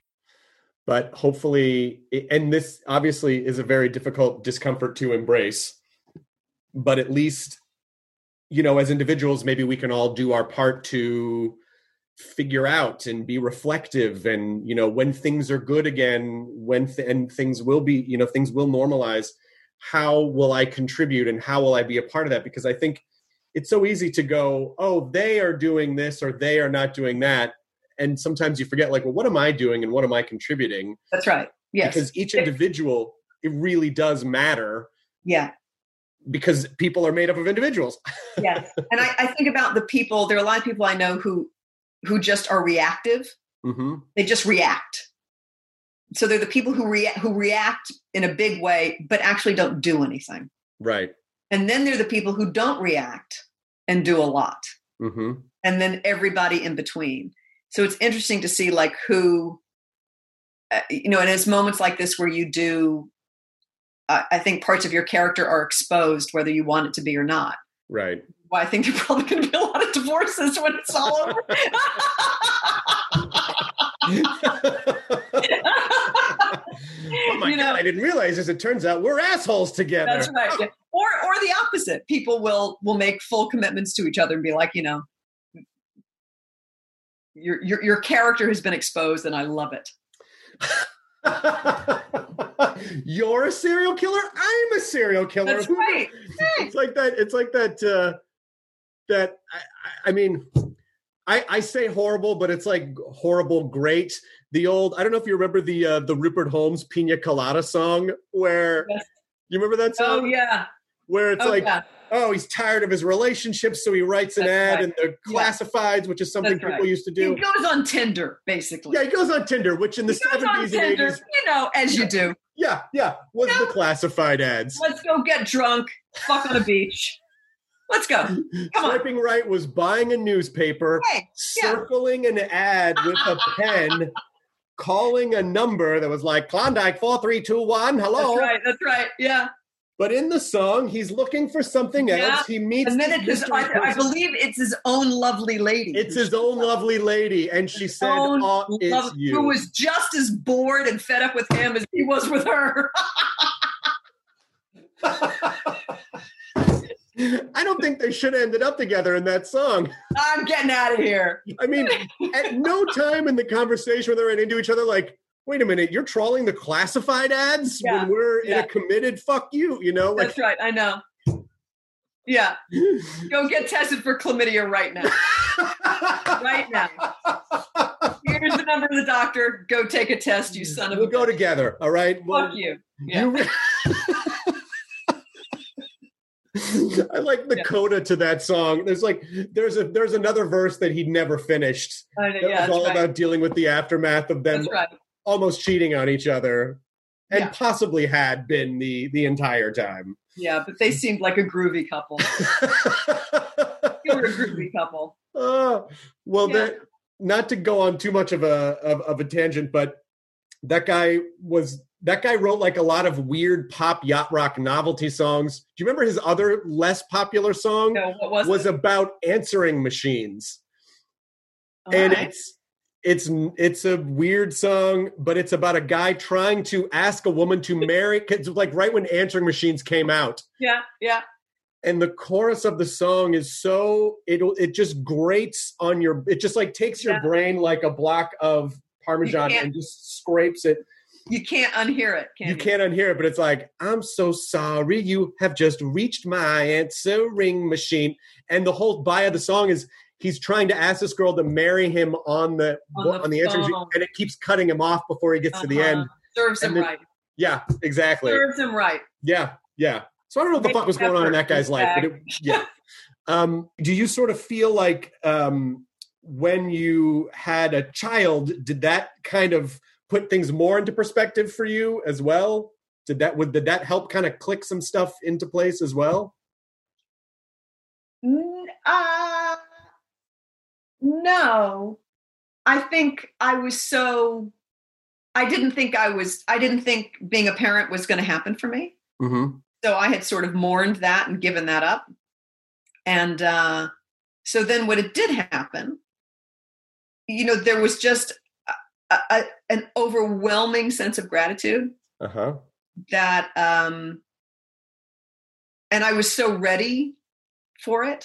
But hopefully, and this obviously is a very difficult discomfort to embrace, but at least, you know, as individuals, maybe we can all do our part to figure out and be reflective. And, you know, when things are good again, when th- and things will be, you know, things will normalize, how will I contribute and how will I be a part of that? Because I think it's so easy to go, oh, they are doing this or they are not doing that. And sometimes you forget, like, well, what am I doing and what am I contributing? That's right. Yes. Because each individual, it really does matter. Yeah. Because people are made up of individuals. Yes. And I, I think about the people, there are a lot of people I know who who just are reactive. Mm-hmm. They just react. So they're the people who react who react in a big way, but actually don't do anything. Right. And then they're the people who don't react and do a lot. Mm-hmm. And then everybody in between. So it's interesting to see, like, who, uh, you know, and it's moments like this where you do, uh, I think parts of your character are exposed, whether you want it to be or not. Right. Well, I think there's probably going to be a lot of divorces when it's all over. my You know? God, I didn't realize this. It turns out we're assholes together. That's right. Yeah. Or or the opposite. People will will make full commitments to each other and be like, you know, your your your character has been exposed, and I love it. You're a serial killer. I'm a serial killer. That's right. It's like that. It's like that. Uh, that I, I mean, I, I say horrible, but it's like horrible great. The old. I don't know if you remember the uh, the Rupert Holmes Pina Colada song. Where Yes. you remember that song? Oh yeah. Where it's Oh, like, yeah. oh, he's tired of his relationships, so he writes an That's ad right. in the Yeah. classifieds, which is something That's people right. used to do. He goes on Tinder, basically. Yeah, he goes on Tinder, which in the He goes on seventies and Tinder, eighties, you know, as you do. yeah, yeah, was Yeah. the classified ads. Let's go get drunk, fuck on a beach. Let's go. Come on. Swiping right was buying a newspaper, Hey, yeah. circling an ad with a pen, calling a number that was like Klondike four three two one. Hello. That's right. That's right. Yeah. But in the song, he's looking for something else. Yeah. He meets And then this it's his, mystery I, I person. believe it's his own lovely lady. It's his own lovely lady, and she said, Own "Oh, it's love- you." Who was just as bored and fed up with him as he was with her. I don't think they should have ended up together in that song. I'm getting out of here. I mean, at no time in the conversation where they ran into each other, like, wait a minute, you're trawling the classified ads Yeah, when we're in yeah. a committed fuck you, you know? Like, That's right. I know. Yeah. Go get tested for chlamydia right now. Right now. Here's the number of the doctor. Go take a test, you son of we'll a go bitch. together, all right? Fuck Well, you. Yeah. you re- I like the Yeah. coda to that song. There's like there's a there's another verse that he'd never finished. I know, That yeah, was all that's right. about dealing with the aftermath of them That's right. almost cheating on each other, and Yeah. possibly had been the the entire time. Yeah, but they seemed like a groovy couple. You were a groovy couple. Oh, well, Yeah. that, not to go on too much of a of, of a tangent, but that guy was that guy wrote like a lot of weird pop yacht rock novelty songs. Do you remember his other less popular song? No, what was, was it? about answering machines, All and right. it's it's it's a weird song, but it's about a guy trying to ask a woman to marry. 'Cause like right when answering machines came out. Yeah, yeah. And the chorus of the song is so it it just grates on your it just like takes your Yeah. brain like a block of Parmesan You can't- and just scrapes it. You can't unhear it, can you? You can't unhear it, but it's like, I'm so sorry you have just reached my answering machine. And the whole bio of the song is he's trying to ask this girl to marry him on the On the on the answering machine, phone. and it keeps cutting him off before he gets to the Uh-huh. end. Serves him And then- right. Yeah, exactly. Serves him right. Yeah, yeah. So I don't know what the Makes fuck was going on in that guy's life, but it, yeah. Um, do you sort of feel like um, when you had a child, did that kind of put things more into perspective for you as well? Did that would did that help kind of click some stuff into place as well? N- Uh, no. I think I was so, I didn't think I was, I didn't think being a parent was going to happen for me. Mm-hmm. So I had sort of mourned that and given that up. And uh, so then when it did happen, you know, there was just a, a, an overwhelming sense of gratitude Uh-huh. that, um, and I was so ready for it.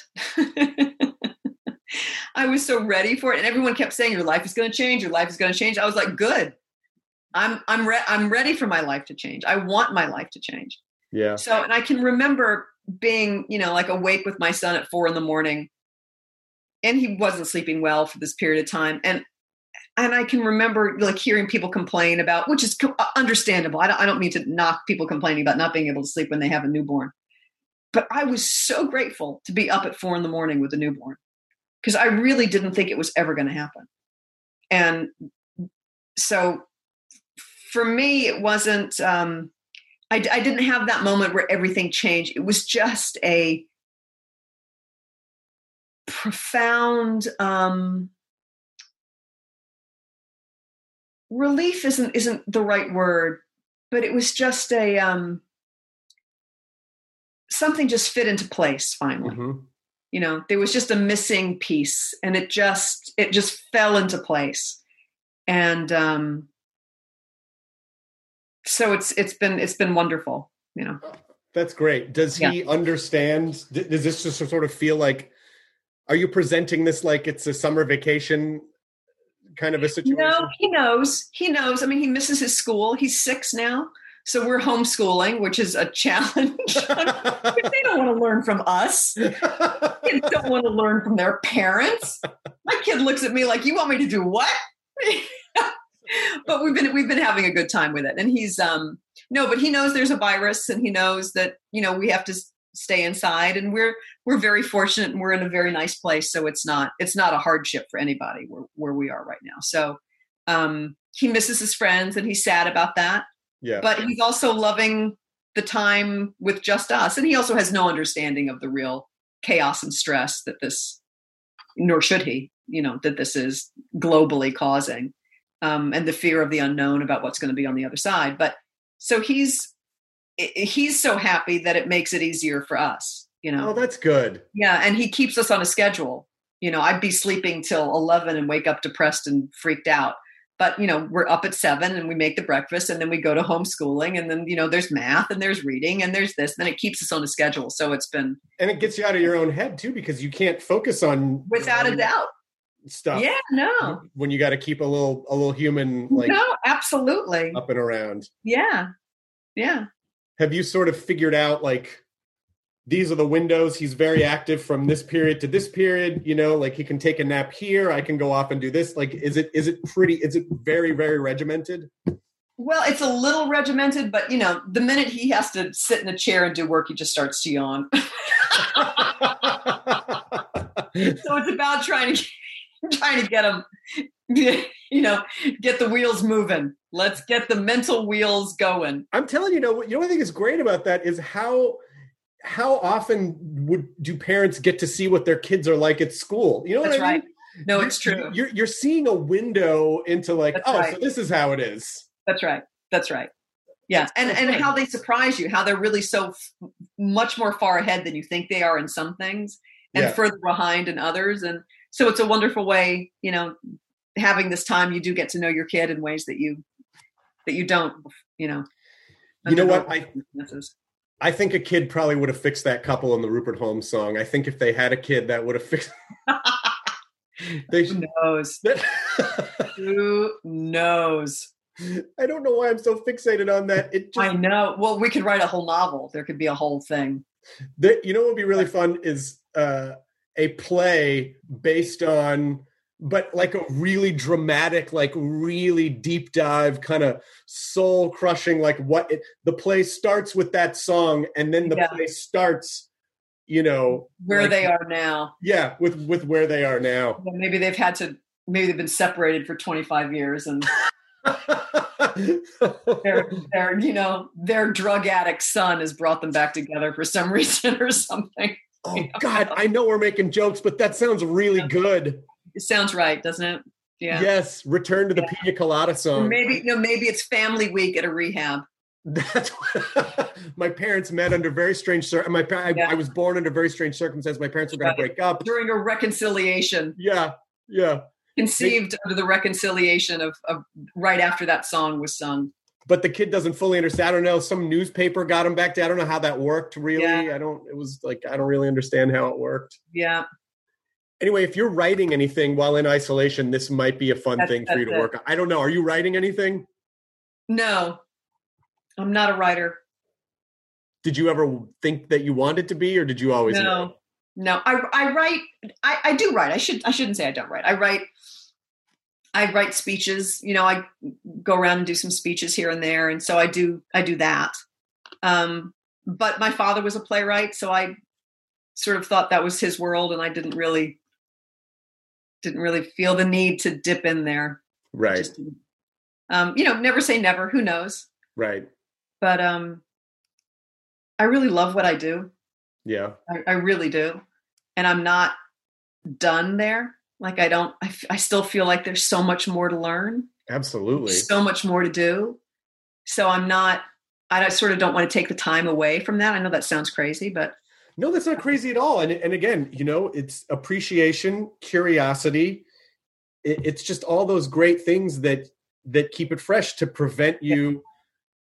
I was so ready for it. And everyone kept saying, your life is going to change. Your life is going to change. I was like, good. I'm, I'm, re- I'm ready for my life to change. I want my life to change. Yeah. So, and I can remember being, you know, like awake with my son at four in the morning, and he wasn't sleeping well for this period of time. And, and I can remember like hearing people complain about, which is co- understandable. I don't, I don't mean to knock people complaining about not being able to sleep when they have a newborn, but I was so grateful to be up at four in the morning with a newborn, because I really didn't think it was ever going to happen. And so for me, it wasn't, um, I, I didn't have that moment where everything changed. It was just a profound um, relief. Isn't isn't the right word, but it was just a um, something just fit into place finally. Mm-hmm. You know, there was just a missing piece, and it just it just fell into place, and um, so it's it's been it's been wonderful, you know. That's great. Does he yeah. understand? Does this just sort of feel like, are you presenting this like it's a summer vacation kind of a situation? No, he knows. He knows. I mean, he misses his school. He's six now. So we're homeschooling, which is a challenge. They don't want to learn from us. Kids don't want to learn from their parents. My kid looks at me like, you want me to do what? But we've been we've been having a good time with it. And he's um no, but he knows there's a virus, and he knows that, you know, we have to stay inside, and we're we're very fortunate, and we're in a very nice place. So it's not it's not a hardship for anybody where, where we are right now. So um he misses his friends, and he's sad about that. Yeah. But he's also loving the time with just us. And he also has no understanding of the real chaos and stress that this, nor should he, you know, that this is globally causing, um, and the fear of the unknown about what's going to be on the other side. But so he's, he's so happy that it makes it easier for us, you know. Oh, that's good. Yeah. And he keeps us on a schedule. You know, I'd be sleeping till eleven and wake up depressed and freaked out. But, you know, we're up at seven and we make the breakfast, and then we go to homeschooling, and then, you know, there's math and there's reading and there's this, and then it keeps us on a schedule. So it's been. And it gets you out of your own head too, because you can't focus on. Without a doubt. Stuff. Yeah, no. When you got to keep a little, a little human, like. No, absolutely. Up and around. Yeah. Yeah. Have you sort of figured out, like, these are the windows, he's very active from this period to this period, you know, like he can take a nap here, I can go off and do this. Like, is it, is it pretty, is it very, very regimented? Well, it's a little regimented, but, you know, the minute he has to sit in a chair and do work, he just starts to yawn. So it's about trying to, trying to get him, you know, get the wheels moving. Let's get the mental wheels going. I'm telling you, you know, you know, what I think is great about that is how, how often would do parents get to see what their kids are like at school? You know what That's I mean? Right. No, it's true. You're you're seeing a window into like, That's oh, right. so this is how it is. That's right. That's right. Yeah. That's and, and how they surprise you, how they're really so f- much more far ahead than you think they are in some things, and Yeah. further behind in others. And so it's a wonderful way, you know, having this time, you do get to know your kid in ways that you, that you don't, you know. You know what? I, circumstances. I think a kid probably would have fixed that couple in the Rupert Holmes song. I think if they had a kid, that would have fixed. they Who knows? Who knows? I don't know why I'm so fixated on that. It just, I know. Well, we could write a whole novel. There could be a whole thing. The, you know what would be really fun is uh, a play based on, but like a really dramatic, like really deep dive, kind of soul crushing, like what it, the play starts with that song, and then the Yeah. play starts, you know, Where like- they are now. Yeah, with with where they are now. Well, maybe they've had to, maybe they've been separated for twenty-five years, and their, their, you know, their drug addict son has brought them back together for some reason or something. Oh God, I know we're making jokes, but that sounds really good. It sounds right, doesn't it? Yeah. Yes, return to the Yeah. Pina Colada song. Or maybe, you know, maybe it's family week at a rehab. That's what, my parents met under very strange cir- my I, Yeah. I was born under very strange circumstances. My parents were going Right. to break up. During a reconciliation. Yeah, yeah. Conceived under the reconciliation of, of right after that song was sung. But the kid doesn't fully understand. I don't know. Some newspaper got him back to. I don't know how that worked. Really, Yeah. I don't. It was like I don't really understand how it worked. Yeah. Anyway, if you're writing anything while in isolation, this might be a fun That's- thing for you to that's it. work on. I don't know. Are you writing anything? No, I'm not a writer. Did you ever think that you wanted to be, or did you always No, know? no. I I write. I, I do write. I should. I shouldn't say I don't write. I write. I write speeches. You know, I go around and do some speeches here and there, and so I do. I do that. Um, but my father was a playwright, so I sort of thought that was his world, and I didn't really didn't really feel the need to dip in there. Right, Just, um, you know, never say never. Who knows? right. But um, I really love what I do. Yeah. I, I really do. And I'm not done there. Like I don't, I, f- I still feel like there's so much more to learn, Absolutely. so much more to do. So I'm not, I don't- sort of don't want to take the time away from that. I know that sounds crazy, but No, that's not crazy at all. And and again, you know, it's appreciation, curiosity. It, it's just all those great things that that keep it fresh to prevent you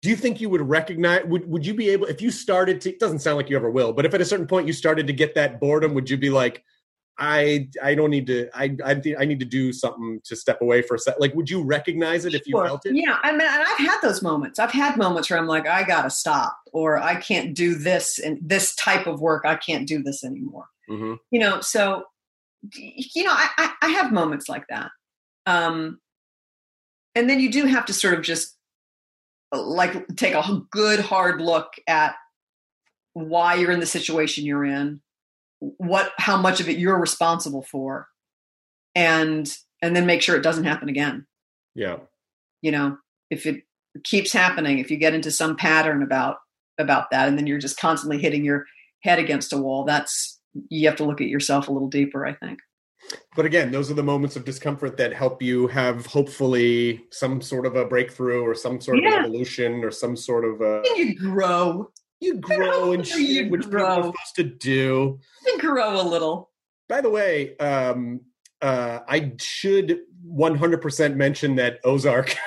do you think you would recognize, would, would you be able, if you started to, it doesn't sound like you ever will, but if at a certain point you started to get that boredom, would you be like, I I don't need to, I I, th- I need to do something to step away for a sec. Like, would you recognize it if you Sure. felt it? Yeah. I mean, and I've had those moments. I've had moments where I'm like, I got to stop, or I can't do this and this type of work. I can't do this anymore. Mm-hmm. You know, so, you know, I, I, I have moments like that. Um, and then you do have to sort of just like take a good hard look at why you're in the situation you're in, what, how much of it you're responsible for, and, and then make sure it doesn't happen again. Yeah. You know, if it keeps happening, if you get into some pattern about, about that, and then you're just constantly hitting your head against a wall, that's, you have to look at yourself a little deeper, I think. But again, those are the moments of discomfort that help you have hopefully some sort of a breakthrough or some sort Yeah. of evolution or some sort of a... And you grow. You grow and shit, You which people grow. are supposed to do. You grow a little. By the way, um, uh, I should one hundred percent mention that Ozark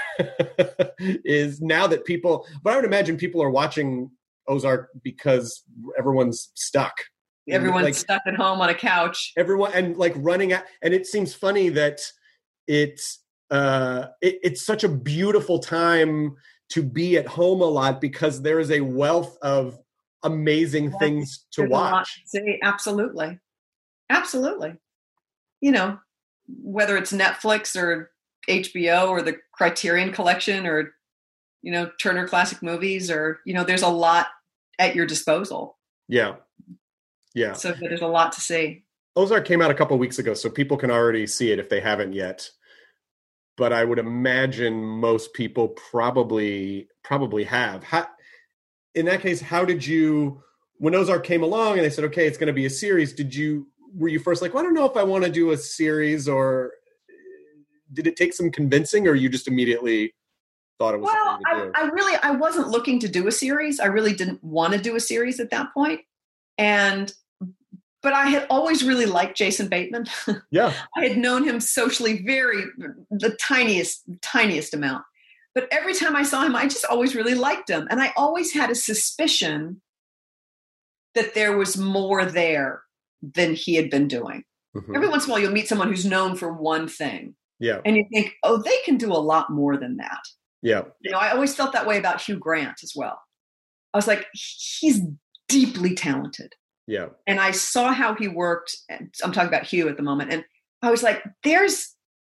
is now that people, but I would imagine people are watching Ozark because everyone's stuck. Everyone's like, stuck at home on a couch. Everyone and like running at, and it seems funny that it's uh, it, it's such a beautiful time to be at home a lot because there is a wealth of amazing Yes, things to There's a lot watch. to see. Absolutely. Absolutely. You know, whether it's Netflix or H B O or the Criterion Collection or, you know, Turner Classic Movies, or, you know, there's a lot at your disposal. Yeah. Yeah. So there's a lot to see. Ozark came out a couple weeks ago, so people can already see it if they haven't yet. But I would imagine most people probably probably have. How, in that case, how did you, when Ozark came along and they said, okay, it's going to be a series, did you, were you first like, well, I don't know if I want to do a series, or did it take some convincing, or you just immediately thought it was Well, something to do? I, I really, I wasn't looking to do a series. I really didn't want to do a series at that point. And, but I had always really liked Jason Bateman. Yeah. I had known him socially very, the tiniest, tiniest amount. But every time I saw him, I just always really liked him. And I always had a suspicion that there was more there than he had been doing. Mm-hmm. Every once in a while, you'll meet someone who's known for one thing. Yeah. And you think, oh, they can do a lot more than that. Yeah. You know, I always felt that way about Hugh Grant as well. I was like, he's deeply talented. Yeah. And I saw how he worked. And I'm talking about Hugh at the moment. And I was like, there's,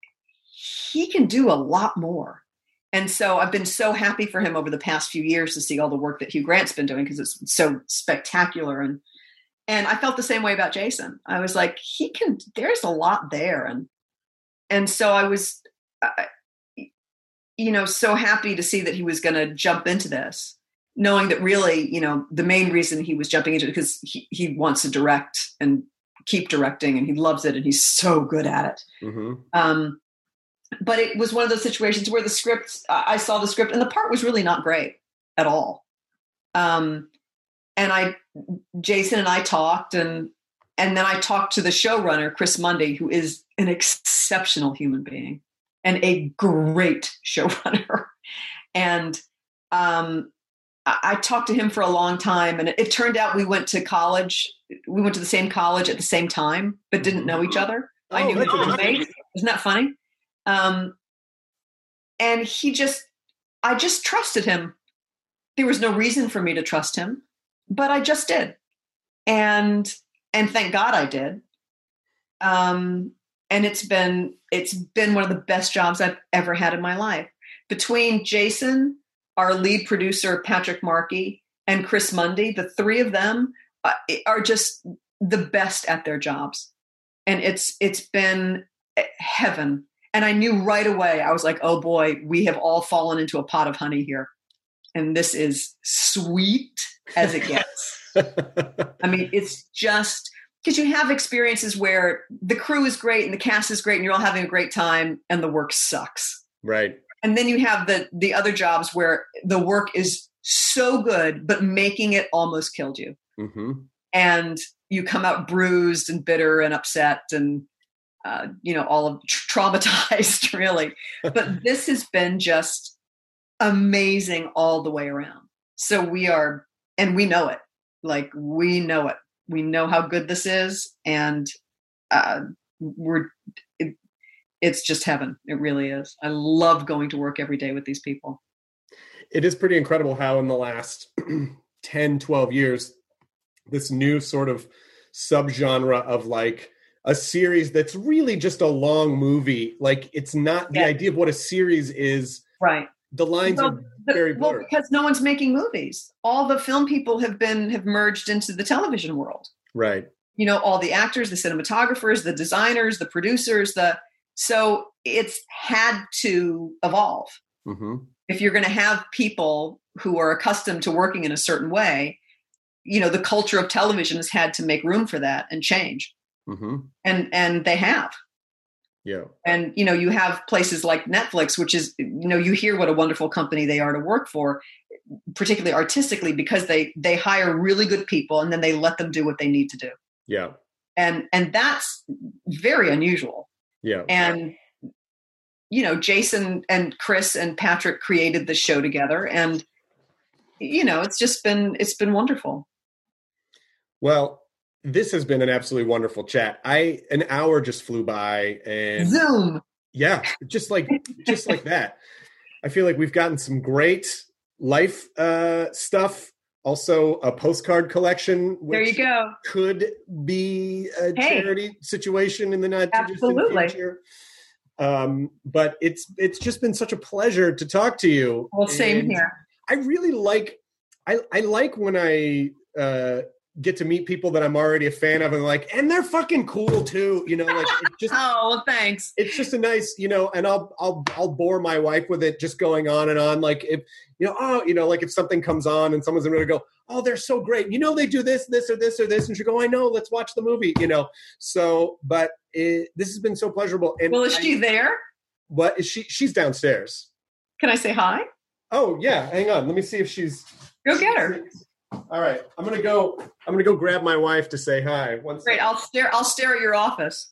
he can do a lot more. And so I've been so happy for him over the past few years to see all the work that Hugh Grant's been doing, because it's so spectacular. And, and I felt the same way about Jason. I was like, he can, there's a lot there. And, and so I was, uh, you know, so happy to see that he was going to jump into this, knowing that really, you know, the main reason he was jumping into it because he, he wants to direct and keep directing, and he loves it, and he's so good at it. Mm-hmm. Um, but it was one of those situations where the script, I saw the script, and the part was really not great at all. Um, and I, Jason and I talked, and and then I talked to the showrunner, Chris Mundy, who is an exceptional human being and a great showrunner. And um, I, I talked to him for a long time, and it, it turned out we went to college. We went to the same college at the same time, but didn't know each other. Oh, I knew that's his interesting. roommate. Isn't that funny? Um, and he just, I just trusted him. There was no reason for me to trust him, but I just did. And, and thank God I did. Um, and it's been, it's been one of the best jobs I've ever had in my life. Between Jason, our lead producer, Patrick Markey, and Chris Mundy, the three of them uh, are just the best at their jobs. And it's, it's been heaven. And I knew right away, I was like, oh boy, we have all fallen into a pot of honey here. And this is sweet as it gets. I mean, it's just because you have experiences where the crew is great and the cast is great and you're all having a great time and the work sucks. Right. And then you have the the other jobs where the work is so good, but making it almost killed you. Mm-hmm. And you come out bruised and bitter and upset and, uh, you know, all of tra- traumatized, really. But this has been just amazing all the way around. So we are, and we know it. Like, we know it. We know how good this is, and uh, we're. It, it's just heaven. It really is. I love going to work every day with these people. It is pretty incredible how in the last ten, twelve years, this new sort of subgenre of like a series that's really just a long movie. Like, it's not the yeah. idea of what a series is. Right. The lines well, are very blurred. Well, because no one's making movies. All the film people have been, have merged into the television world. Right. You know, all the actors, the cinematographers, the designers, the producers, the, so it's had to evolve. Mm-hmm. If you're going to have people who are accustomed to working in a certain way, you know, the culture of television has had to make room for that and change. Mm-hmm. And, and they have. Yeah. And, you know, you have places like Netflix, which is, you know, you hear what a wonderful company they are to work for, particularly artistically, because they, they hire really good people and then they let them do what they need to do. Yeah. And, and that's very unusual. Yeah. And, you know, Jason and Chris and Patrick created the show together, and, you know, it's just been, it's been wonderful. Well, this has been an absolutely wonderful chat. I, an hour just flew by, and Zoom. Yeah. Just like, just like that. I feel like we've gotten some great life uh, stuff. Also a postcard collection. Which there you go. Could be a hey, charity situation in the not too distant future. Um, but it's, it's just been such a pleasure to talk to you. Well, same and here. I really like, I, I like when I, uh, get to meet people that I'm already a fan of, and like, and they're fucking cool too, you know, like it just, oh, well, thanks. It's just a nice, you know, and I'll, I'll, I'll bore my wife with it, just going on and on. Like if, you know, oh, you know, like if something comes on and someone's going to go, oh, they're so great. You know, they do this, this, or this, or this. And she'll go, I know, let's watch the movie, you know? So, but it, this has been so pleasurable. And well, is I, she there? What is she? She's downstairs. Can I say hi? Oh yeah. Hang on. Let me see if she's, go get her. All right, I'm gonna go. I'm gonna go grab my wife to say hi. One Great, I'll stare. I'll stare at your office.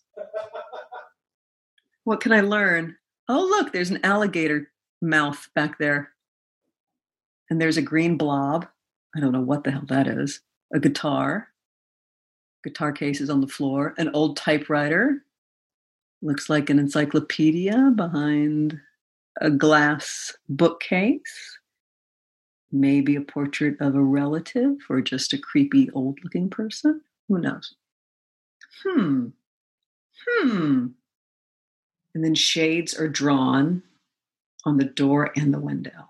What can I learn? Oh, look, there's an alligator mouth back there, and there's a green blob. I don't know what the hell that is. A guitar. Guitar case is on the floor. An old typewriter. Looks like an encyclopedia behind a glass bookcase. Maybe a portrait of a relative or just a creepy old-looking person. Who knows? Hmm. Hmm. And then shades are drawn on the door and the window.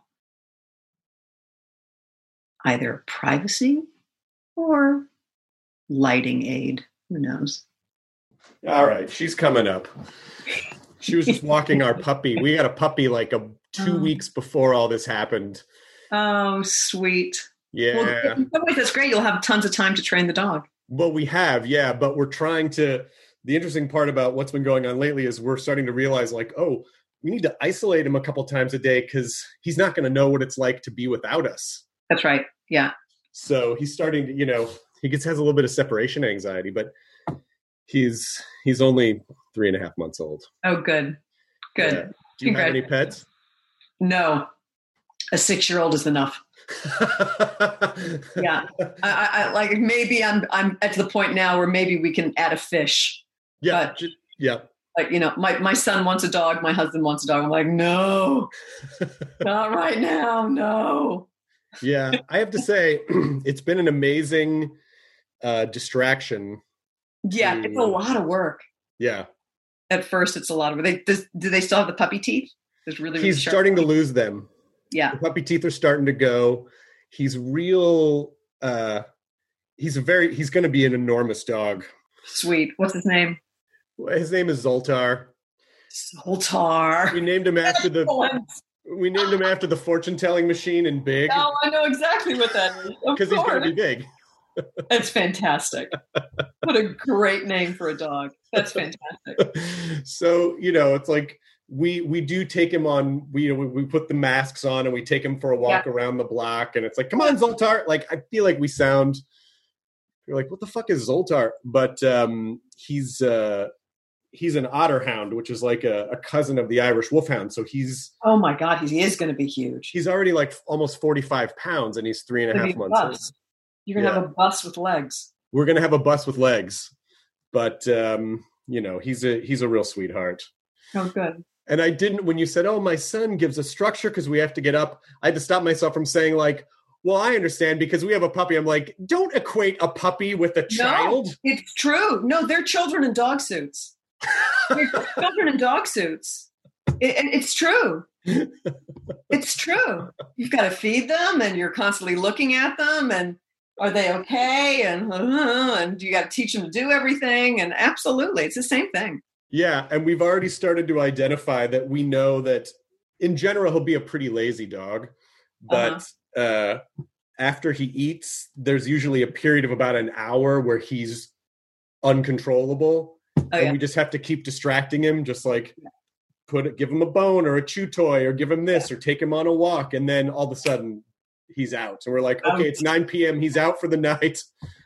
Either privacy or lighting aid. Who knows? All right. She's coming up. She was just walking our puppy. We had a puppy like a two oh. weeks before all this happened. Oh, sweet. Yeah. Well, in some ways, that's great. You'll have tons of time to train the dog. Well, we have, yeah. But we're trying to, the interesting part about what's been going on lately is we're starting to realize like, oh, we need to isolate him a couple times a day because he's not going to know what it's like to be without us. That's right. Yeah. So he's starting to, you know, he gets, has a little bit of separation anxiety, but he's, he's only three and a half months old. Oh, good. Good. Yeah. Do you have any pets? No. A six-year-old is enough. yeah, I, I like maybe I'm I'm at the point now where maybe we can add a fish. Yeah, but, yeah. Like you know, my my son wants a dog, my husband wants a dog. I'm like, no, not right now, no. Yeah, I have to say, it's been an amazing uh, distraction. Yeah, to, it's a lot of work. Yeah. At first, it's a lot of work. They does, do they still have the puppy teeth? There's really, really he's starting teeth. to lose them. Yeah. The puppy teeth are starting to go. He's real. Uh, he's a very, he's going to be an enormous dog. Sweet. What's his name? His name is Zoltar. Zoltar. We named him after the, we named him after the fortune telling machine in Big. Oh, I know exactly what that is. Because he's going to be big. That's fantastic. What a great name for a dog. That's fantastic. So, you know, it's like, We we do take him on, we, you know, we, we put the masks on and we take him for a walk yeah. around the block. And it's like, come on, Zoltar. Like, I feel like we sound, you're like, what the fuck is Zoltar? But um, he's, uh, he's an otter hound, which is like a, a cousin of the Irish wolfhound. So he's oh my god, he is going to be huge. He's already like almost forty-five pounds, and he's three and a half months old. You're gonna yeah. have a bus with legs. We're gonna have a bus with legs, but um, you know, he's a he's a real sweetheart. Oh, good. And I didn't, when you said, oh, my son gives a structure because we have to get up, I had to stop myself from saying like, well, I understand because we have a puppy. I'm like, don't equate a puppy with a child. No, it's true. No, they're children in dog suits. They're children in dog suits. It, it's true. It's true. You've got to feed them and you're constantly looking at them and are they okay? And, uh, and you got to teach them to do everything. And absolutely, it's the same thing. Yeah, and we've already started to identify that we know that in general he'll be a pretty lazy dog, but uh-huh. uh, after he eats, there's usually a period of about an hour where he's uncontrollable, oh, and yeah. we just have to keep distracting him, just like put it, give him a bone or a chew toy or give him this or take him on a walk, and then all of a sudden he's out. So we're like, okay, it's nine p.m. He's out for the night.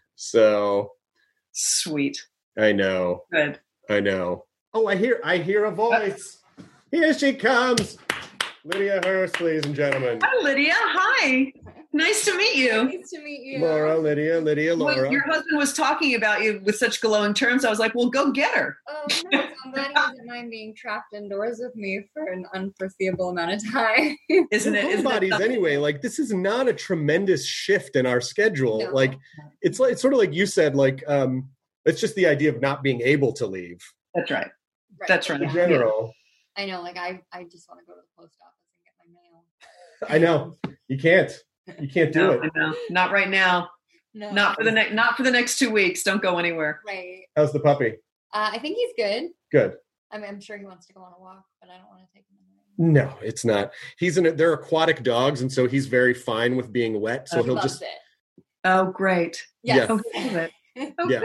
So sweet. I know. Good. I know. Oh, I hear I hear a voice. Here she comes. Lydia Hurst, ladies and gentlemen. Hi, Lydia. Hi. Nice to meet you. Nice to meet you. Laura, Lydia, Lydia, Laura. When your husband was talking about you with such glowing terms, I was like, well, go get her. Oh, no. I'm glad he doesn't mind being trapped indoors with me for an unforeseeable amount of time. Isn't it? Isn't bodies it anyway, like this is not a tremendous shift in our schedule. No. Like it's like it's sort of like you said, like um, it's just the idea of not being able to leave. That's right. Right. That's right. In general. I know, like I, I just want to go to the post office and get my mail. I know. You can't. You can't do no, it. No, not right now. No. Not for the next not for the next two weeks. Don't go anywhere. Right. How's the puppy? Uh, I think he's good. Good. I mean, I'm sure he wants to go on a walk, but I don't want to take him in. No, it's not. He's in. A, they're aquatic dogs, and so he's very fine with being wet. So he he'll loves just. It. Oh, great. Yes. Yeah. Okay. Okay. Yeah.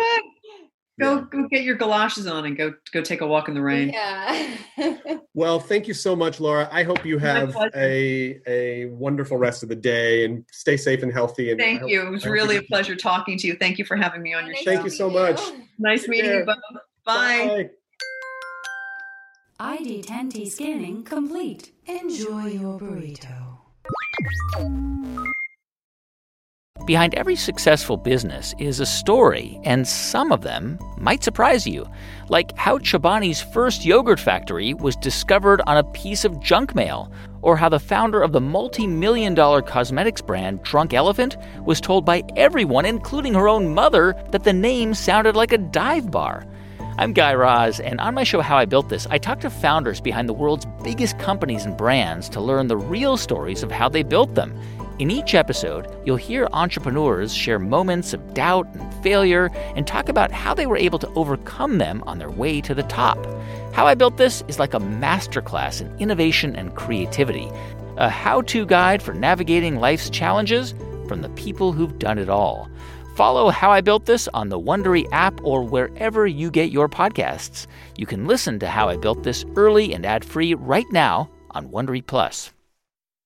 Go yeah. go get your galoshes on and go go take a walk in the rain. Yeah. Well, thank you so much, Laura. I hope you have a a wonderful rest of the day and stay safe and healthy. And thank hope, you. It was really a pleasure talking to you. Thank you for having me on your nice show. Thank you so much. Nice Take meeting care. you both. Bye. Bye. I D ten T scanning complete. Enjoy your burrito. Behind every successful business is a story, and some of them might surprise you. Like how Chobani's first yogurt factory was discovered on a piece of junk mail, or how the founder of the multi-million dollar cosmetics brand Drunk Elephant was told by everyone, including her own mother, that the name sounded like a dive bar. I'm Guy Raz, and on my show How I Built This, I talk to founders behind the world's biggest companies and brands to learn the real stories of how they built them. In each episode, you'll hear entrepreneurs share moments of doubt and failure and talk about how they were able to overcome them on their way to the top. How I Built This is like a masterclass in innovation and creativity, a how-to guide for navigating life's challenges from the people who've done it all. Follow How I Built This on the Wondery app or wherever you get your podcasts. You can listen to How I Built This early and ad-free right now on Wondery Plus.